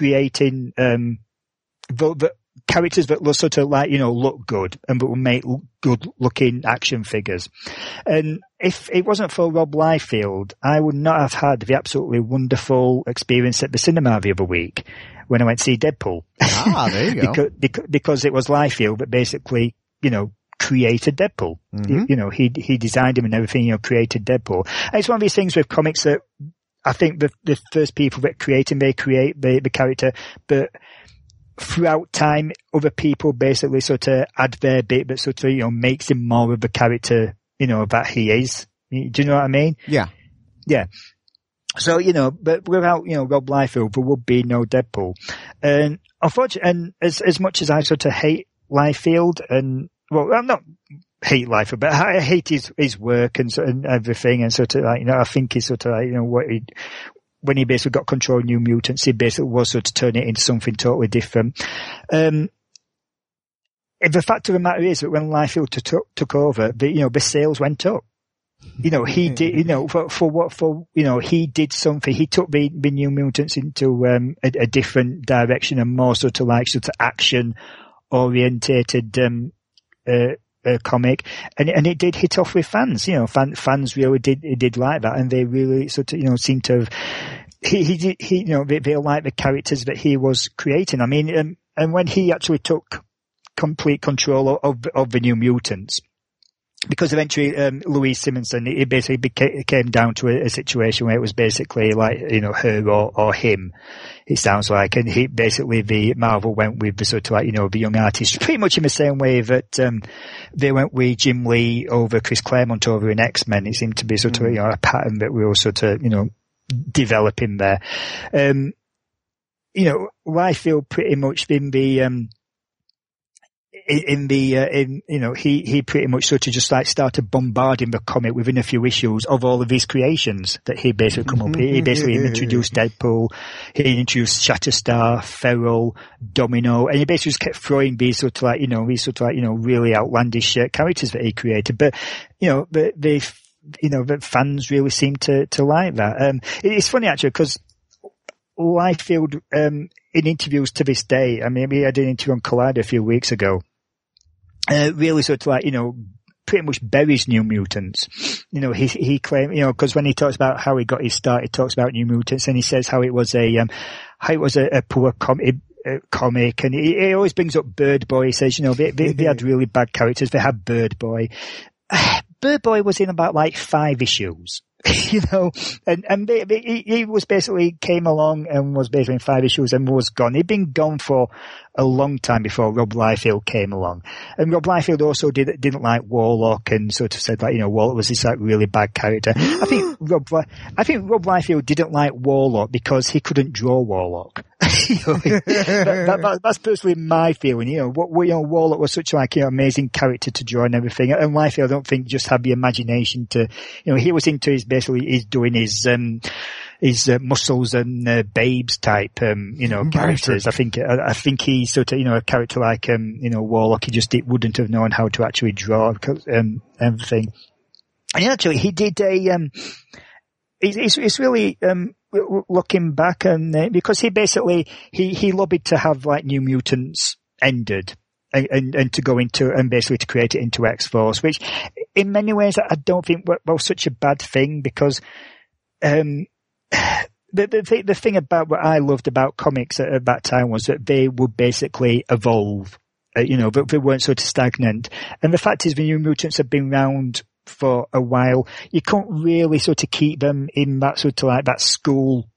the characters that sort of look good and that will make good looking action figures. And if it wasn't for Rob Liefeld, I would not have had the absolutely wonderful experience at the cinema the other week when I went to see Deadpool. Ah, there you go. because it was Liefeld that basically, created Deadpool. Mm-hmm. He designed him and everything, created Deadpool. And it's one of these things with comics that I think the first people that create him, they create the character, but throughout time, other people basically sort of add their bit that sort of, makes him more of the character, that he is. Do you know what I mean? Yeah. Yeah. So, but without, Rob Liefeld, there would be no Deadpool. And unfortunately, and as much as I sort of hate Liefeld I'm not hate Liefeld, but I hate his work and everything and sort of I think he's sort of when he basically got control of New Mutants, he basically was sort of turning it into something totally different. The fact of the matter is that when Liefeld took over, the sales went up. He did, he did something. He took the New Mutants into a different direction and more sort of action orientated comic, and it did hit off with fans. Fans really did like that, and they really sort of seemed to have. They liked the characters that he was creating. I mean, and when he actually took complete control of the New Mutants, because eventually Louise Simonson, it basically came down to a situation where it was basically her or him, it sounds like, and the Marvel went with the sort of the young artist, pretty much in the same way that they went with Jim Lee over Chris Claremont over in X-Men. It seemed to be sort of a pattern that we were sort of developing there. Liefeld pretty much been the he pretty much sort of just started bombarding the comic within a few issues of all of his creations that he basically come up. He basically introduced Deadpool, he introduced Shatterstar, Feral, Domino, and he basically just kept throwing these sort of really outlandish characters that he created. But, the fans really seem to like that. It's funny actually because Liefeld, in interviews to this day, I mean, we had an interview on Collider a few weeks ago, really sort of pretty much buries New Mutants. He claimed, because when he talks about how he got his start, he talks about New Mutants and he says how it was a poor comic, and he always brings up Bird Boy. He says, they had really bad characters. They had Bird Boy. Bird Boy was in about 5 issues. And he was basically came along and was basically in 5 issues and was gone. He'd been gone for a long time before Rob Liefeld came along. And Rob Liefeld also didn't like Warlock and sort of said Warlock was this really bad character. I think Rob Liefeld didn't like Warlock because he couldn't draw Warlock. That's personally my feeling. Warlock was such amazing character to draw and everything. And Liefeld, I don't think just had the imagination to, he was into his doing his muscles and babes type characters. I think he sort of a character like Warlock, he wouldn't have known how to actually draw everything. And actually he did it's really looking back, and because he basically he lobbied to have New Mutants ended and to go into and basically to create it into X-Force, which in many ways I don't think was such a bad thing, because the thing about what I loved about comics at that time was that they would basically evolve, but they weren't sort of stagnant. And the fact is, the New Mutants have been around for a while. You can't really sort of keep them in that sort of that school,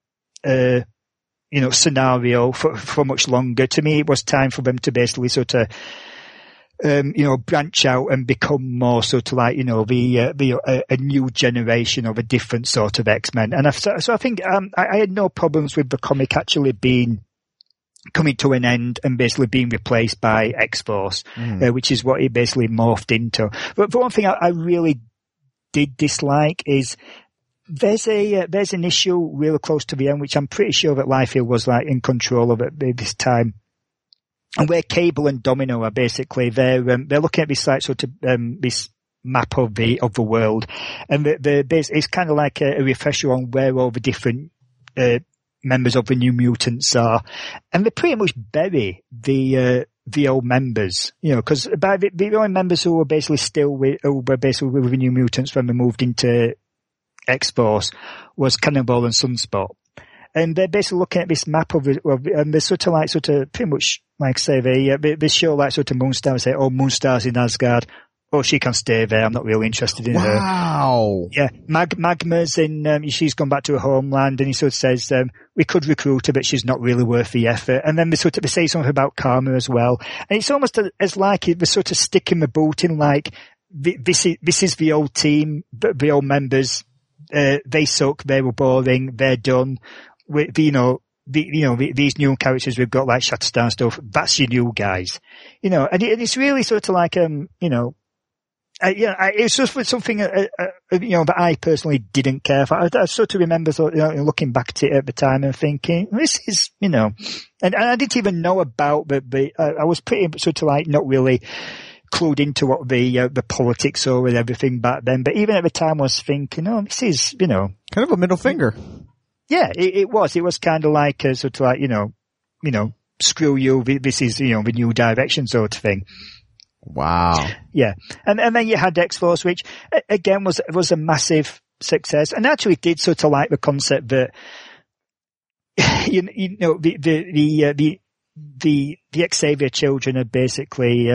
scenario for much longer. To me, it was time for them to basically sort of, branch out and become more sort of a new generation of a different sort of X-Men. And so I think, I had no problems with the comic actually being coming to an end and basically being replaced by X-Force, which is what it basically morphed into. But the one thing I really did dislike is there's an issue really close to the end, which I'm pretty sure that Liefeld was like in control of at this time. And where Cable and Domino are basically, they're looking at this like sort of, this map of the world. And it's kind of like a refresher on where all the different, members of the New Mutants are. And they pretty much bury the old members, cause by the only members who were basically with the New Mutants when they moved into X-Force was Cannonball and Sunspot. And they're basically looking at this map and they're sort of pretty much, like say, they show like sort of Moonstar and say, oh, Moonstar's in Asgard. Oh, she can stay there. I'm not really interested in her. Wow. Yeah. Magma's she's gone back to her homeland and he sort of says, we could recruit her, but she's not really worth the effort. And then they say something about Karma as well. And it's almost as like they're sort of sticking the boot in like, this is the old team, the old members. They suck. They were boring. They're done. These new characters we've got like Shatterstar and stuff, that's your new guys, and it's really sort of like, it's just something, that I personally didn't care for. I sort of remember, looking back at it at the time and thinking, this is, and I didn't even know about I was pretty sort of like not really clued into what the politics were and everything back then. But even at the time I was thinking, oh, this is, kind of a middle finger. Yeah, it was. It was kind of like sort of like, screw you. This is, the new direction sort of thing. Wow. Yeah. And then you had X-Force, which again was a massive success and actually did sort of like the concept that, the Xavier children are basically,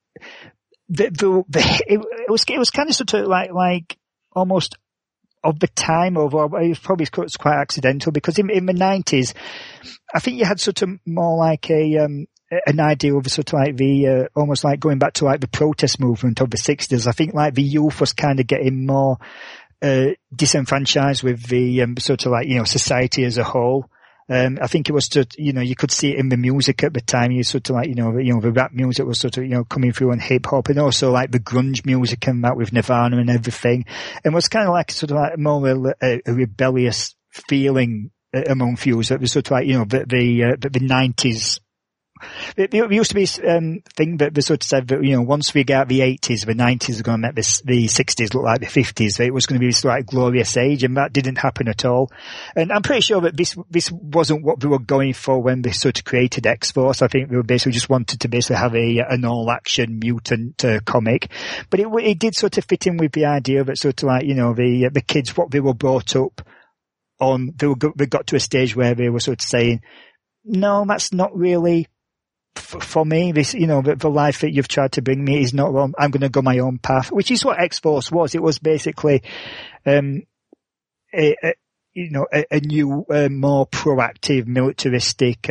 it was kind of sort of like almost of the time of, or it was probably quite accidental because in the 90s, I think you had sort of more like an idea of sort of like the, almost like going back to like the protest movement of the 60s. I think like the youth was kind of getting more, disenfranchised with the, sort of like, society as a whole. I think it was you could see it in the music at the time. You sort of like, the rap music was sort of, coming through and hip hop and also like the grunge music and that with Nirvana and everything. And it was kind of like sort of like more a rebellious feeling among few. So it was sort of like, the 90s. There used to be thing that they sort of said that, once we get out the 80s, the 90s are going to make the 60s look like the 50s. It was going to be this like glorious age, and that didn't happen at all. And I'm pretty sure that this wasn't what they were going for when they sort of created X-Force. I think they were basically just wanted to basically have an all-action mutant comic. But it did sort of fit in with the idea that sort of like, the kids, what they were brought up on, they got to a stage where they were sort of saying, no, that's not really for me, this, the life that you've tried to bring me is not wrong. I'm going to go my own path, which is what X-Force was. It was basically, a new, more proactive, militaristic,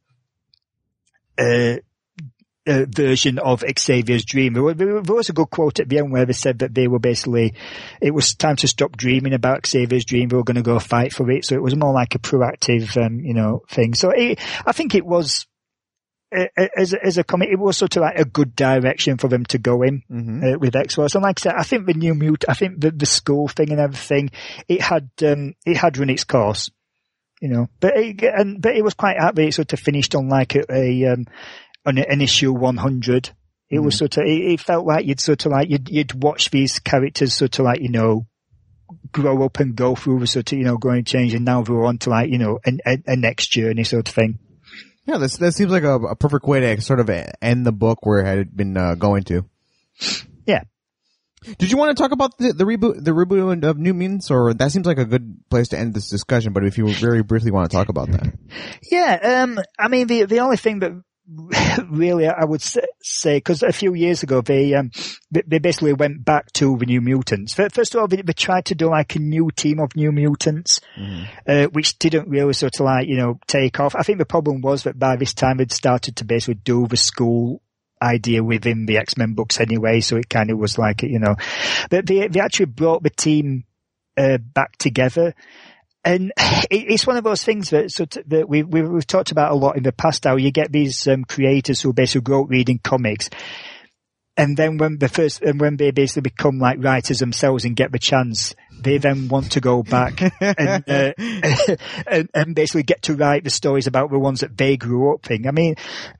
version of Xavier's dream. There was a good quote at the end where they said that they were basically, it was time to stop dreaming about Xavier's dream. They were going to go fight for it. So it was more like a proactive, thing. So I think it was, as a comic, it was sort of like a good direction for them to go in with X-Force. And like I said, I think I think the school thing and everything, it had run its course, but it was quite happy. It sort of finished on like an issue 100. It was sort of, it felt like you'd sort of like, you'd watch these characters sort of like, grow up and go through the sort of, going and change, and now they're on to like, a next journey sort of thing. Yeah, that seems like a perfect way to sort of end the book where it had been going to. Yeah. Did you want to talk about the reboot of New Mutants, or that seems like a good place to end this discussion? But if you very briefly want to talk about that, yeah. I mean, the only thing that really I would say, because a few years ago they basically went back to the New Mutants. First of all, they tried to do like a new team of New Mutants, which didn't really sort of like, take off. I think the problem was that by this time they'd started to basically do the school idea within the X-Men books anyway, so it kind of was like, but they actually brought the team back together. And it's one of those things that we've talked about a lot in the past, how you get these creators who basically grow up reading comics. And then when they basically become like writers themselves and get the chance, they then want to go back and basically get to write the stories about the ones that they grew up in. I mean,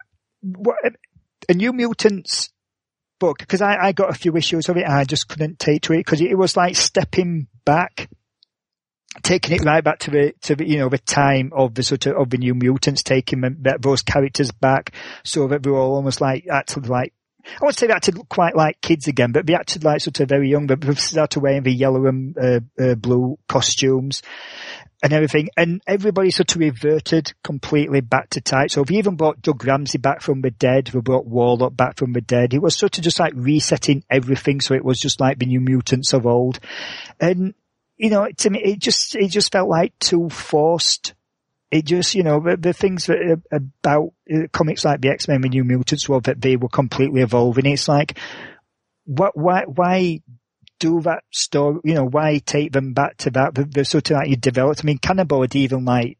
a New Mutants book, because I got a few issues of it and I just couldn't take to it because it was like stepping back, taking it right back to the the time of the New Mutants, taking those characters back so that they were all almost like acted like, I won't say they acted quite like kids again, but they acted like sort of very young, but they started wearing the yellow and blue costumes and everything, and everybody sort of reverted completely back to type. So we even brought Doug Ramsey back from the dead, we brought Warlock back from the dead. It was sort of just like resetting everything, so it was just like the New Mutants of old. And to me, it just felt like too forced. It just, the things that about comics like the X-Men and New Mutants were that they were completely evolving. It's like, why do that story? Why take them back to that? The sort of like you developed. I mean, Cannibal had even gone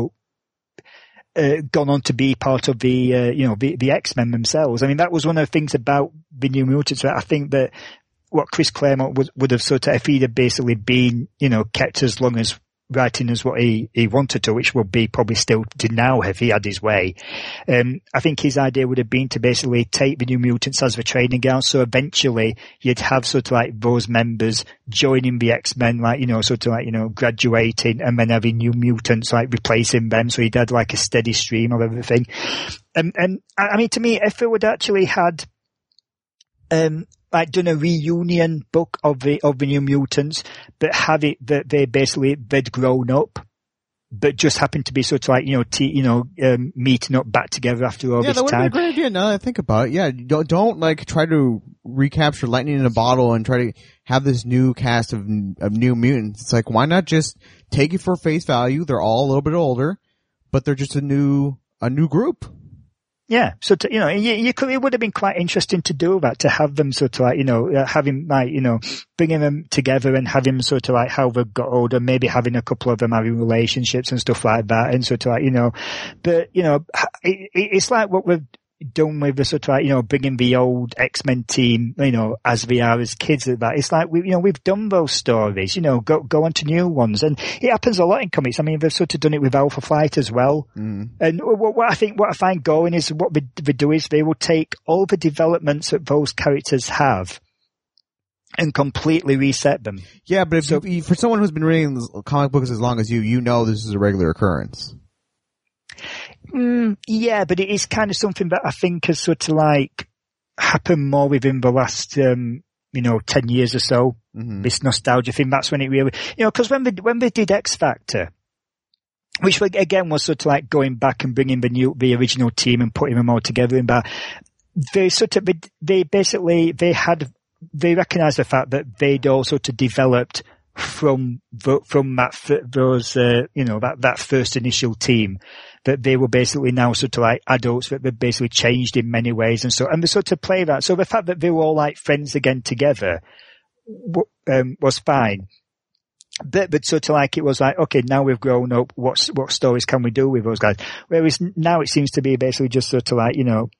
on to be part of the X-Men themselves. I mean, that was one of the things about the New Mutants that I think that what Chris Claremont would have sort of, if he'd have basically been, kept as long as writing as what he wanted to, which would be probably still to now if he had his way. I think his idea would have been to basically take the New Mutants as the training ground. So eventually you'd have sort of like those members joining the X-Men, like, sort of like, graduating and then having New Mutants like replacing them. So you'd had like a steady stream of everything. And I mean, to me, if it would actually had, like done a reunion book of the New Mutants, but have it that they'd grown up, but just happened to be sort of like, meeting up back together after all this time. Yeah, that would be a great idea now that I think about it. Yeah, don't like try to recapture Lightning in a Bottle and try to have this new cast of New Mutants. It's like, why not just take it for face value? They're all a little bit older, but they're just a new group. Yeah, so it would have been quite interesting to do that, to have them sort of like, having like, bringing them together and having sort of like how they've got older, maybe having a couple of them having relationships and stuff like that, and sort of like, but it's like what we've done with the sort of like, bringing the old X-Men team, as they are as kids at that. It's like we've done those stories, go on to new ones. And it happens a lot in comics. I mean, they've sort of done it with Alpha Flight as well. Mm. And what I find going is what they do is they will take all the developments that those characters have and completely reset them. Yeah, but for someone who's been reading comic books as long as you know this is a regular occurrence. Yeah, but it is kind of something that I think has sort of like happened more within the last, 10 years or so. Mm-hmm. This nostalgia thing, that's when it really, because when they did X Factor, which again was sort of like going back and bringing the original team and putting them all together in that, they recognized the fact that they'd all sort of developed from that first initial team, that they were basically now sort of like adults, that they basically changed in many ways and they sort of play that. So the fact that they were all like friends again together was fine. But sort of like it was like, okay, now we've grown up, what stories can we do with those guys? Whereas now it seems to be basically just sort of like,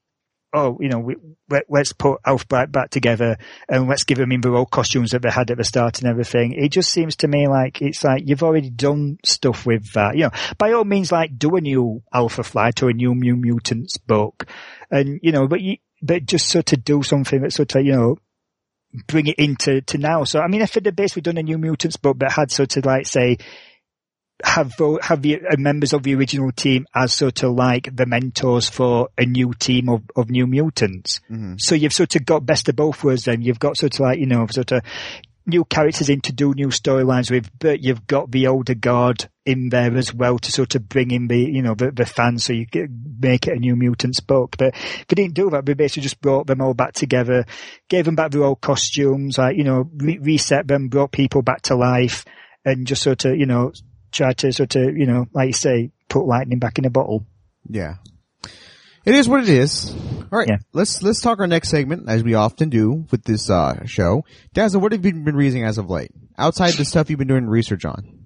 let's put Alpha Flight back together and let's give them their old costumes that they had at the start and everything. It just seems to me like it's like you've already done stuff with that. By all means, like do a new Alpha Flight or a new Mutants book, and but just sort of do something that sort of bring it into now. So I mean, if they'd basically done a New Mutants book that had sort of like say, have the members of the original team as sort of like the mentors for a new team of New Mutants. Mm-hmm. So you've sort of got best of both worlds then. You've got sort of like, sort of new characters in to do new storylines with, but you've got the older guard in there as well to sort of bring in the fans, so you make it a New Mutants book. But they didn't do that. They basically just brought them all back together, gave them back their old costumes, like, reset them, brought people back to life, and just sort of, try to sort of, like you say, put lightning back in a bottle. Yeah. It is what it is. All right. Yeah. Let's talk our next segment, as we often do with this show. Dazzle, what have you been reading as of late? Outside the stuff you've been doing research on.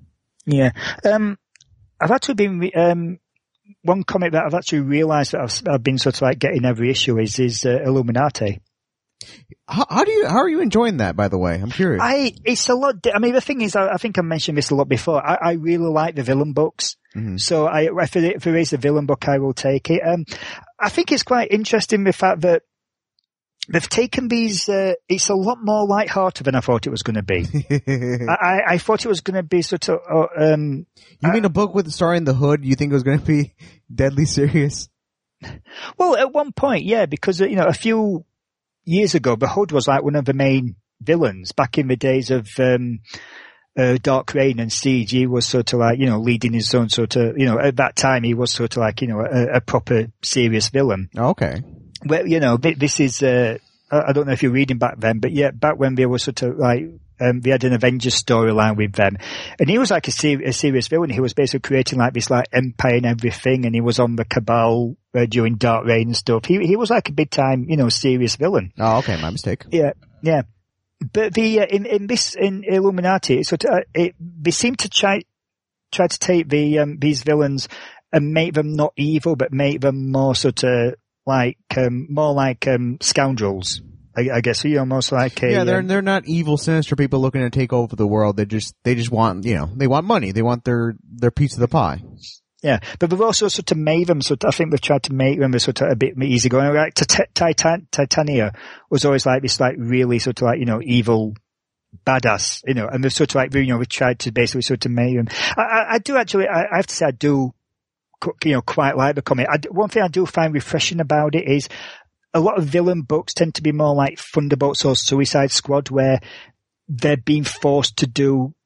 Yeah. I've actually been, one comic that I've actually realised that I've been sort of like getting every issue is Illuminati. How are you enjoying that, by the way? I'm curious. It's a lot, I mean, the thing is, I think I mentioned this a lot before. I really like the villain books. Mm-hmm. So if there is a villain book, I will take it. I think it's quite interesting the fact that they've taken these, it's a lot more lighthearted than I thought it was going to be. I thought it was going to be sort of, you mean a book with starring the Hood? You think it was going to be deadly serious? Well, at one point, yeah, because, a few years ago, the Hood was like one of the main villains back in the days of, Dark Reign and Siege. He was sort of like, leading his own sort of, at that time he was sort of like, a proper serious villain. Okay. Well, this is, I don't know if you're reading back then, but yeah, back when they were sort of like, they had an Avengers storyline with them. And he was like a serious villain. He was basically creating like this like empire and everything. And he was on the Cabal during Dark Reign and stuff. He was like a big time, serious villain. Oh, okay. My mistake. Yeah. Yeah. But in Illuminati, they seem to try to take these villains and make them not evil, but make them more sort of like, more like, scoundrels. I guess, almost like they're not evil, sinister people looking to take over the world. They just want, they want money. They want their piece of the pie. Yeah, but they've also sort of made them I think they've tried to make them sort of a bit easygoing. Like Titania was always like this, like really sort of like, evil badass, and they've sort of like, we tried to basically sort of make them. I do actually, I have to say I do, quite like the comic. One thing I do find refreshing about it is a lot of villain books tend to be more like Thunderbolts or Suicide Squad, where they're being forced to do,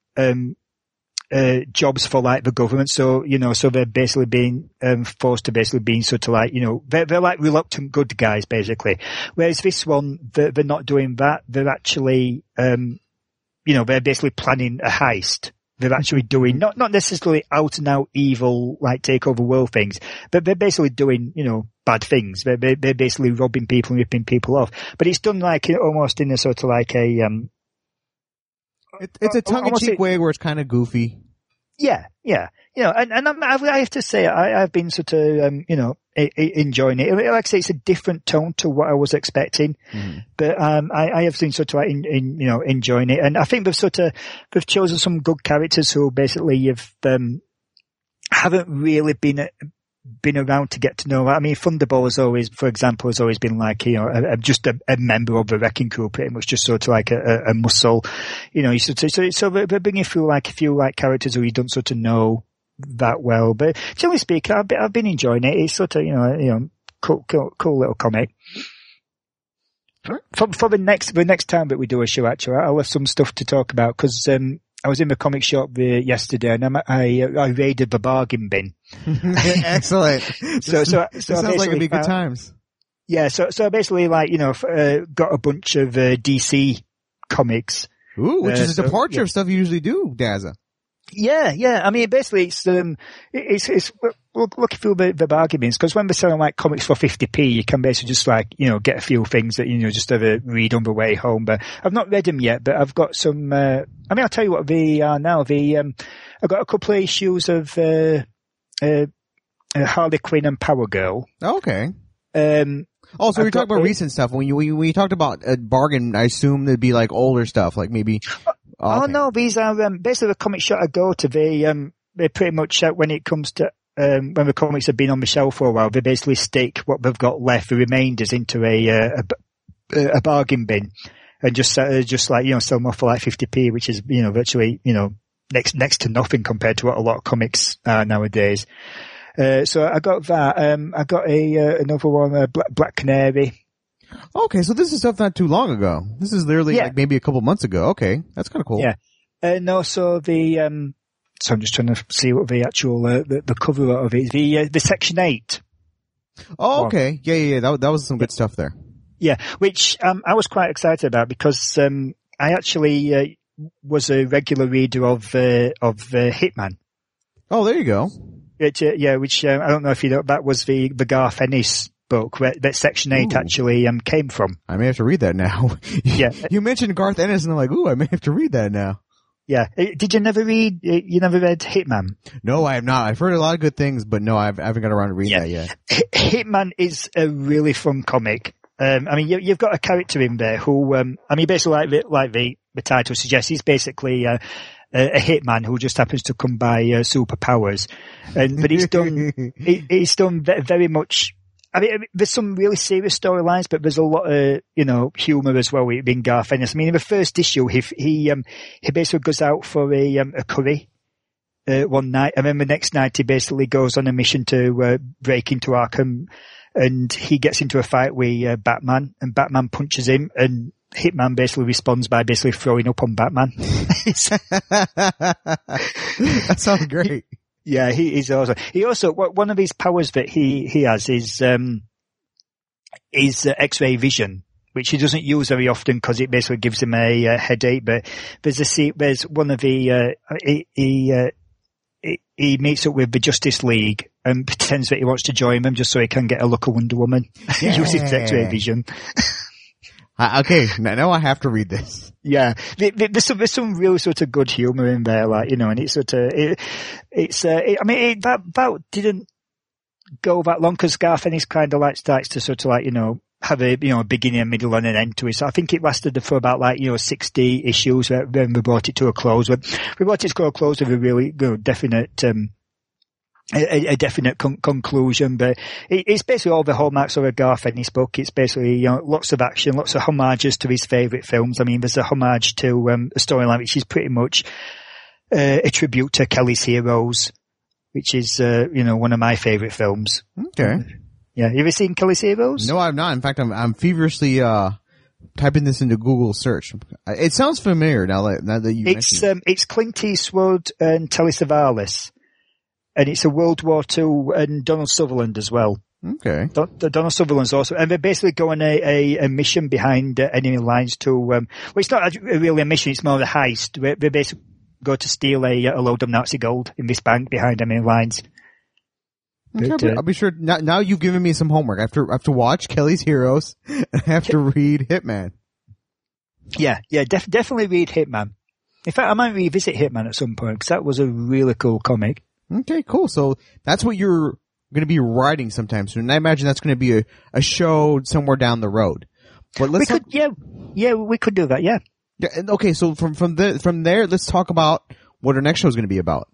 jobs for like the government. So, so they're basically being, forced to basically being sort of like, they're like reluctant good guys basically. Whereas this one, they're not doing that. They're actually, they're basically planning a heist. They're actually doing, not necessarily out and out evil, like take over world things, but they're basically doing, bad things. They're basically robbing people and ripping people off. But it's done like, almost in a sort of like a, it's a tongue-in-cheek way where it's kind of goofy. Yeah, yeah. And I have to say, I've been sort of, enjoying it. Like I say, it's a different tone to what I was expecting. Mm. But, I have been sort of like, enjoying it. And I think they've chosen some good characters who basically haven't really been around to get to know. I mean, Thunderball has always, for example, has always been like, just a member of the Wrecking Crew, pretty much just sort of like a muscle, so they're bringing through like a few like characters who you don't sort of know that well. But generally speaking, I've been enjoying it. It's sort of, cool little comic. For the next time that we do a show, actually, I'll have some stuff to talk about because, I was in the comic shop yesterday and I raided the bargain bin. Excellent. So sounds like it'd be good times. Yeah. So I basically like, got a bunch of, DC comics. Ooh, which is a departure of stuff you usually do, Dazza. Yeah. I mean, basically it's looking through the bargain bins because when they're selling like comics for 50p, you can basically just like, get a few things that, just have a read on the way home. But I've not read them yet, but I've got some, I'll tell you what they are now. I've got a couple of issues of, Harley Quinn and Power Girl. Okay. Also, we talked about recent stuff. When you talked about a bargain, I assume it'd be like older stuff, like maybe. Okay. No, these are basically the comic shop I go to. They pretty much when it comes to when the comics have been on the shelf for a while, they basically stick what they've got left, the remainders, into a bargain bin, and just like sell them off for like 50p, which is virtually next to nothing compared to what a lot of comics are nowadays. So I got that. I got another one, Black Canary. Okay, so this is stuff not too long ago. This is literally like maybe a couple months ago. Okay, that's kind of cool. Yeah. And also so I'm just trying to see what the actual, the cover of it is. The Section 8. Oh, okay. Yeah. That was some good stuff there. Yeah, which, I was quite excited about because, I actually, was a regular reader of Hitman. Oh, there you go. Which I don't know if you know, that was the Garth Ennis book that Section 8 actually came from. I may have to read that now. Yeah. You mentioned Garth Ennis and I'm like, ooh, I may have to read that now. Yeah. Did you never read? You never read Hitman? No, I have not. I've heard a lot of good things, but no, I haven't got around to reading that yet. Hitman is a really fun comic. I mean, you've got a character in there who, I mean, basically like the title suggests, he's basically a hitman who just happens to come by superpowers, but he's done very much. I mean, there's some really serious storylines, but there's a lot of, humour as well in Garth Ennis. I mean, in the first issue, he basically goes out for a curry, one night, and then the next night he basically goes on a mission to, break into Arkham, and he gets into a fight with, Batman, and Batman punches him, and Hitman basically responds by basically throwing up on Batman. That sounds great. Yeah, he's awesome. He also, one of his powers that he has is X-ray vision, which he doesn't use very often because it basically gives him a headache. But there's one of the, he meets up with the Justice League and pretends that he wants to join them just so he can get a look at Wonder Woman. Yeah. Using his X-ray vision. Okay, now I have to read this. Yeah, there's some really sort of good humour in there, like, and it's sort of, that didn't go that long because Garth Ennis kind of likes to sort of like, have a, beginning, a middle and an end to it. So I think it lasted for about 60 issues when we brought it to a close. We brought it to a close with a really definite, a definite conclusion, but it's basically all the hallmarks of a Garth Ennis book. It's basically, lots of action, lots of homages to his favourite films. I mean, there's a homage to, a storyline which is pretty much, a tribute to Kelly's Heroes, which is, one of my favourite films. Okay. Yeah. Have you ever seen Kelly's Heroes? No, I've not. In fact, I'm feverishly, typing this into Google search. It sounds familiar now that you mentioned it. It's Clint Eastwood and Telly Savalas. And it's a World War II and Donald Sutherland as well. Okay. Donald Sutherland's also, and they're basically going a mission behind enemy lines to, well, it's not really a mission, it's more of a heist. They basically go to steal a load of Nazi gold in this bank behind enemy lines. Okay, But, I'll be sure. Now you've given me some homework. I have to watch Kelly's Heroes and I have to read Hitman. Yeah, definitely read Hitman. In fact, I might revisit Hitman at some point because that was a really cool comic. Okay, cool. So that's what you're going to be writing sometime soon. And I imagine that's going to be a show somewhere down the road. But we could do that. Yeah. Yeah. Okay. So from there, let's talk about what our next show is going to be about.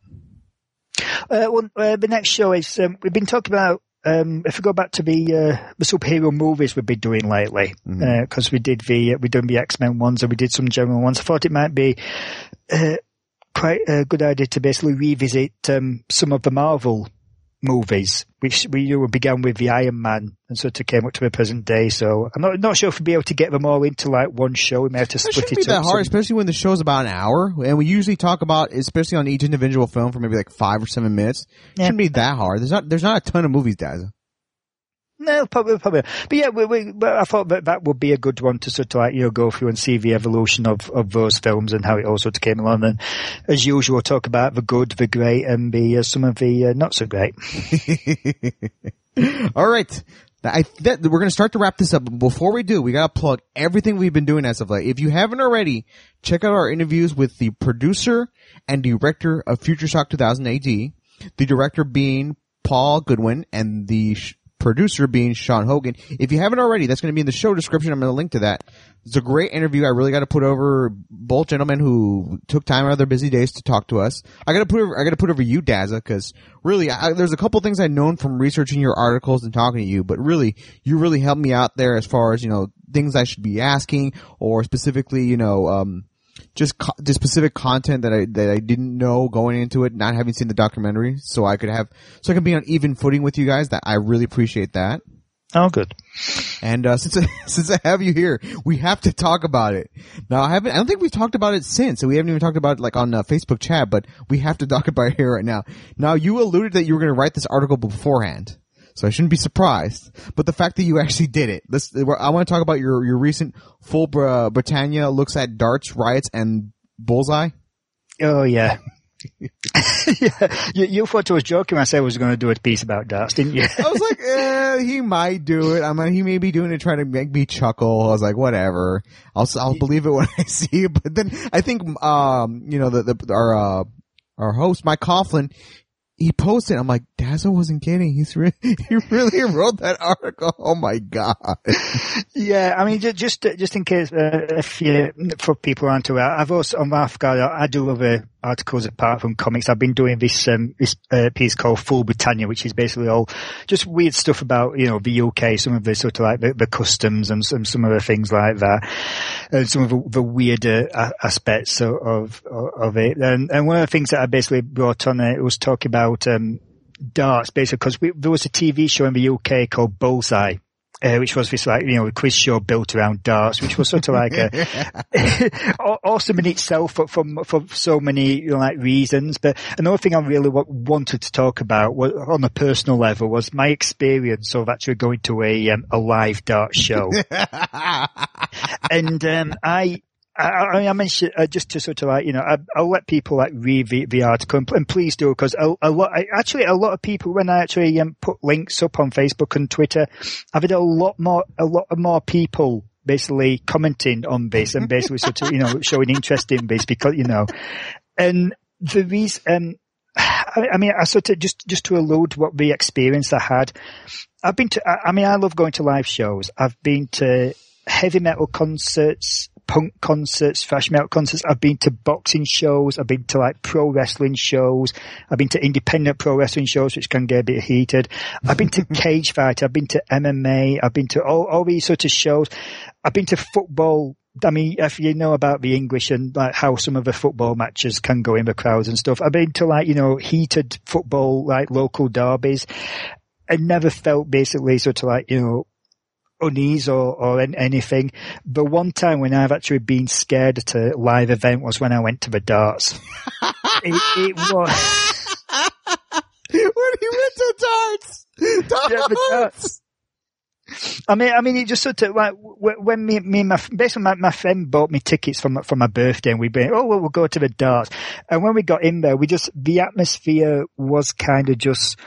The next show is we've been talking about. If we go back to the superhero movies we've been doing lately, because we've done the X-Men ones and we did some general ones. I thought it might be quite a good idea to basically revisit some of the Marvel movies, which we began with the Iron Man and sort of came up to the present day. So I'm not sure if we'll be able to get them all into like one show. We may have to split it up. It shouldn't be that hard, especially when the show's about an hour. And we usually talk about, especially on each individual film, for maybe like 5 or 7 minutes. It shouldn't be that hard. There's not a ton of movies, Daz. No, probably. But yeah, I thought that would be a good one to sort of like, go through and see the evolution of those films and how it all sort of came along. And as usual, talk about the good, the great, and some of the not so great. All right. We're going to start to wrap this up. Before we do, we got to plug everything we've been doing as of late. If you haven't already, check out our interviews with the producer and director of Future Shock 2000 AD, the director being Paul Goodwin, and the producer being Sean Hogan. If you haven't already, that's going to be in the show description. I'm going to link to that. It's a great interview. I really got to put over both gentlemen who took time out of their busy days to talk to us. I got to put over you, Dazza, because really, there's a couple things I've known from researching your articles and talking to you, but really, you really helped me out there as far as, things I should be asking, or specifically, just specific content that I didn't know going into it, not having seen the documentary, so I can be on even footing with you guys. That I really appreciate that. Oh, good. And since I have you here, we have to talk about it. Now I don't think we've talked about it since, so we haven't even talked about it like on Facebook chat, but we have to talk about it here right now. Now you alluded that you were going to write this article beforehand, so I shouldn't be surprised. But the fact that you actually did it, I want to talk about your recent Full Britannia looks at darts, riots, and bullseye. Oh yeah. Yeah, you thought I was joking when I said I was going to do a piece about darts, didn't you? I was like, he might do it. I mean, he may be doing it trying to make me chuckle. I was like, whatever. I'll believe it when I see it. But then I think, our host, Mike Coughlin, he posted, I'm like, Dazzo wasn't kidding. He really wrote that article. Oh my God. Yeah, I mean, just in case, for people who aren't aware, I've also, on my guard, I do other articles apart from comics. I've been doing this piece called Full Britannia, which is basically all just weird stuff about, the UK, some of the sort of like the customs and some of the things like that, and some of the weirder aspects of it. And one of the things that I basically brought on it was talking about, darts, basically, because there was a TV show in the UK called Bullseye, which was this a quiz show built around darts, which was sort of like awesome in itself for so many reasons. But another thing I really wanted to talk about was, on a personal level, was my experience of actually going to a live dart show. And I mentioned, just to sort of I'll let people read the article, and please do, because a lot of people, when I actually put links up on Facebook and Twitter, I've had a lot more people basically commenting on this and basically sort of, showing interest in this, because, and the reason, I sort of, just to allude what the experience I had, I love going to live shows. I've been to heavy metal concerts, punk concerts, thrash metal concerts. I've been to boxing shows. I've been to pro wrestling shows. I've been to independent pro wrestling shows, which can get a bit heated. I've been to cage fight. I've been to MMA. I've been to all these sort of shows. I've been to football. I mean, if you know about the English and how some of the football matches can go in the crowds and stuff. I've been to heated football, local derbies, and never felt basically sort of unease or anything. The one time when I've actually been scared at a live event was when I went to the darts. it was. When he went to darts. Yeah, the darts. I mean, it just sort of when me and my friend bought me tickets for my birthday, and we've been, we'll go to the darts. And when we got in there, the atmosphere was kind of just.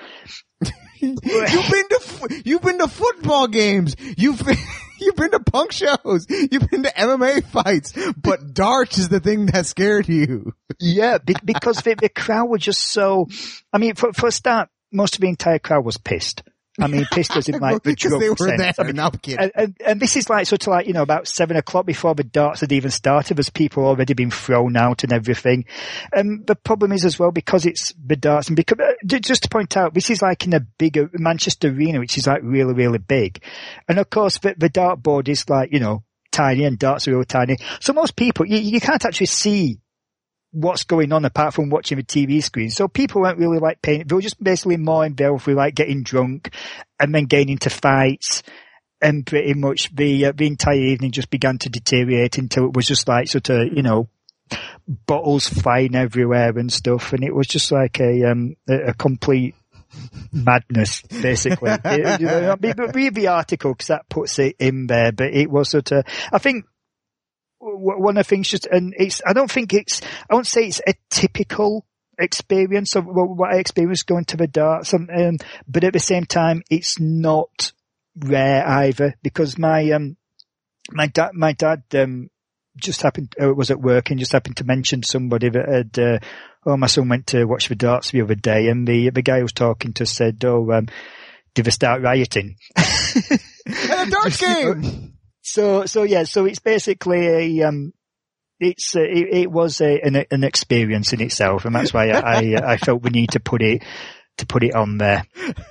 You've been to football games. You've been to punk shows. You've been to MMA fights, but darts is the thing that scared you. Yeah, because the crowd was just so. I mean, for a start, most of the entire crowd was pissed. I mean, pissed as in the drunk they were sense. there. I mean, no, I'm kidding. And this is sort of about 7:00 before the darts had even started. There's people already been thrown out and everything. And the problem is as well, because it's the darts, and because, just to point out, this is in a bigger Manchester Arena, which is really, really big. And of course, the dart board is tiny, and darts are really tiny. So most people, you can't actually see what's going on apart from watching the TV screen. So people weren't really paying. They were just basically more involved with getting drunk and then getting into fights. And pretty much the entire evening just began to deteriorate until it was just sort of, bottles flying everywhere and stuff. And it was just a complete madness, basically. Read the article, because that puts it in there. But it was sort of, I think, one of the things I won't say it's a typical experience of what I experienced going to the darts, but at the same time, it's not rare either, because my dad just happened, was at work and just happened to mention somebody that had, my son went to watch the darts the other day, and the guy who was talking to said, did they start rioting? At a darts game! So it's basically it was an experience in itself, and that's why I felt the need to put it on there.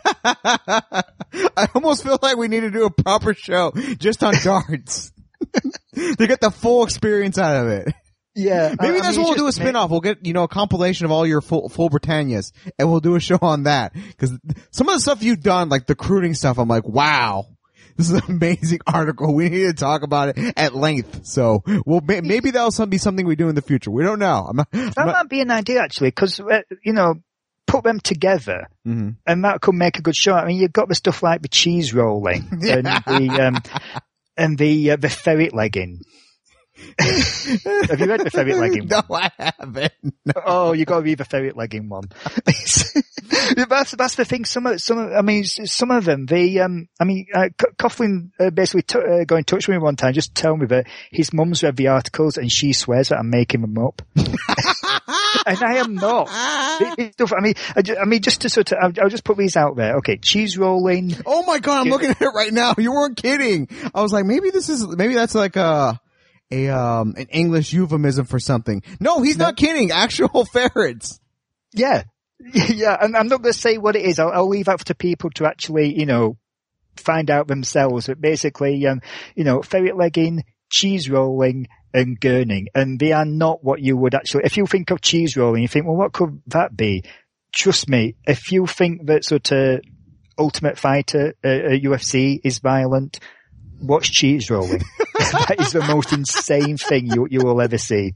I almost feel like we need to do a proper show just on darts to get the full experience out of it. Yeah, maybe that's what we'll do, a spin-off. We'll get, a compilation of all your full Britannias, and we'll do a show on that. Because some of the stuff you've done, like the crooning stuff, I'm like, wow. This is an amazing article. We need to talk about it at length. So, maybe that'll be something we do in the future. We don't know. That might be an idea, actually, because, put them together, and that could make a good show. I mean, you've got the stuff like the cheese rolling and the ferret legging. Have you read the ferret legging one? No, I haven't. No. Oh, you got to read the ferret legging one. That's the thing. Some of them, they, Coughlin basically got in touch with me one time, just tell me that his mum's read the articles and she swears that I'm making them up. And I am not. Just to sort of, I'll just put these out there. Okay, cheese rolling. Oh my God, I'm looking at it right now. You weren't kidding. I was like, maybe that's like an English euphemism for something. No, he's not kidding. Actual ferrets. Yeah. Yeah, and I'm not going to say what it is. I'll leave that to people to actually, find out themselves. But basically, ferret legging, cheese rolling, and gurning. And they are not what you would actually, if you think of cheese rolling, you think, well, what could that be? Trust me, if you think that sort of Ultimate Fighter, UFC is violent, watch cheese rolling. That is the most insane thing you will ever see.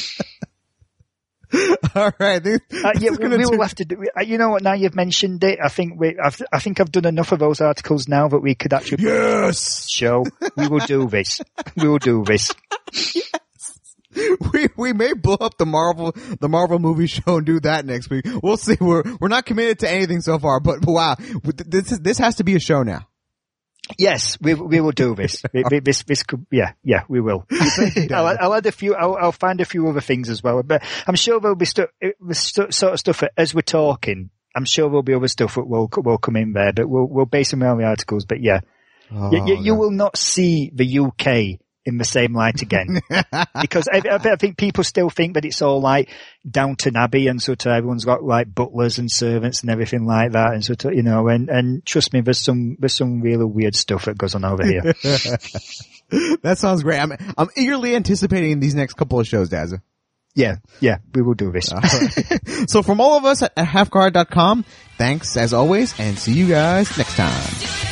All right. We will have to do. You know what? Now you've mentioned it, I think I've done enough of those articles now that we could actually. Yes. Show. We will do this. We will do this. Yes. We may blow up the Marvel movie show and do that next week. We'll see. We're not committed to anything so far, but wow, this has to be a show now. Yes, we will do this. This could, yeah, we will. I'll add a few. I'll find a few other things as well. But I'm sure there'll be sort of stuff that, as we're talking. I'm sure there'll be other stuff that will come in there. But we'll base them around the articles. But yeah, you will not see the UK in the same light again, because I think people still think that it's all like Downton Abbey and sort of everyone's got like butlers and servants and everything like that, and sort of and trust me, there's some really weird stuff that goes on over here. That sounds great. I'm eagerly anticipating these next couple of shows, Dazza. Yeah, we will do this. Right. So from all of us at halfguard.com, thanks as always, and see you guys next time.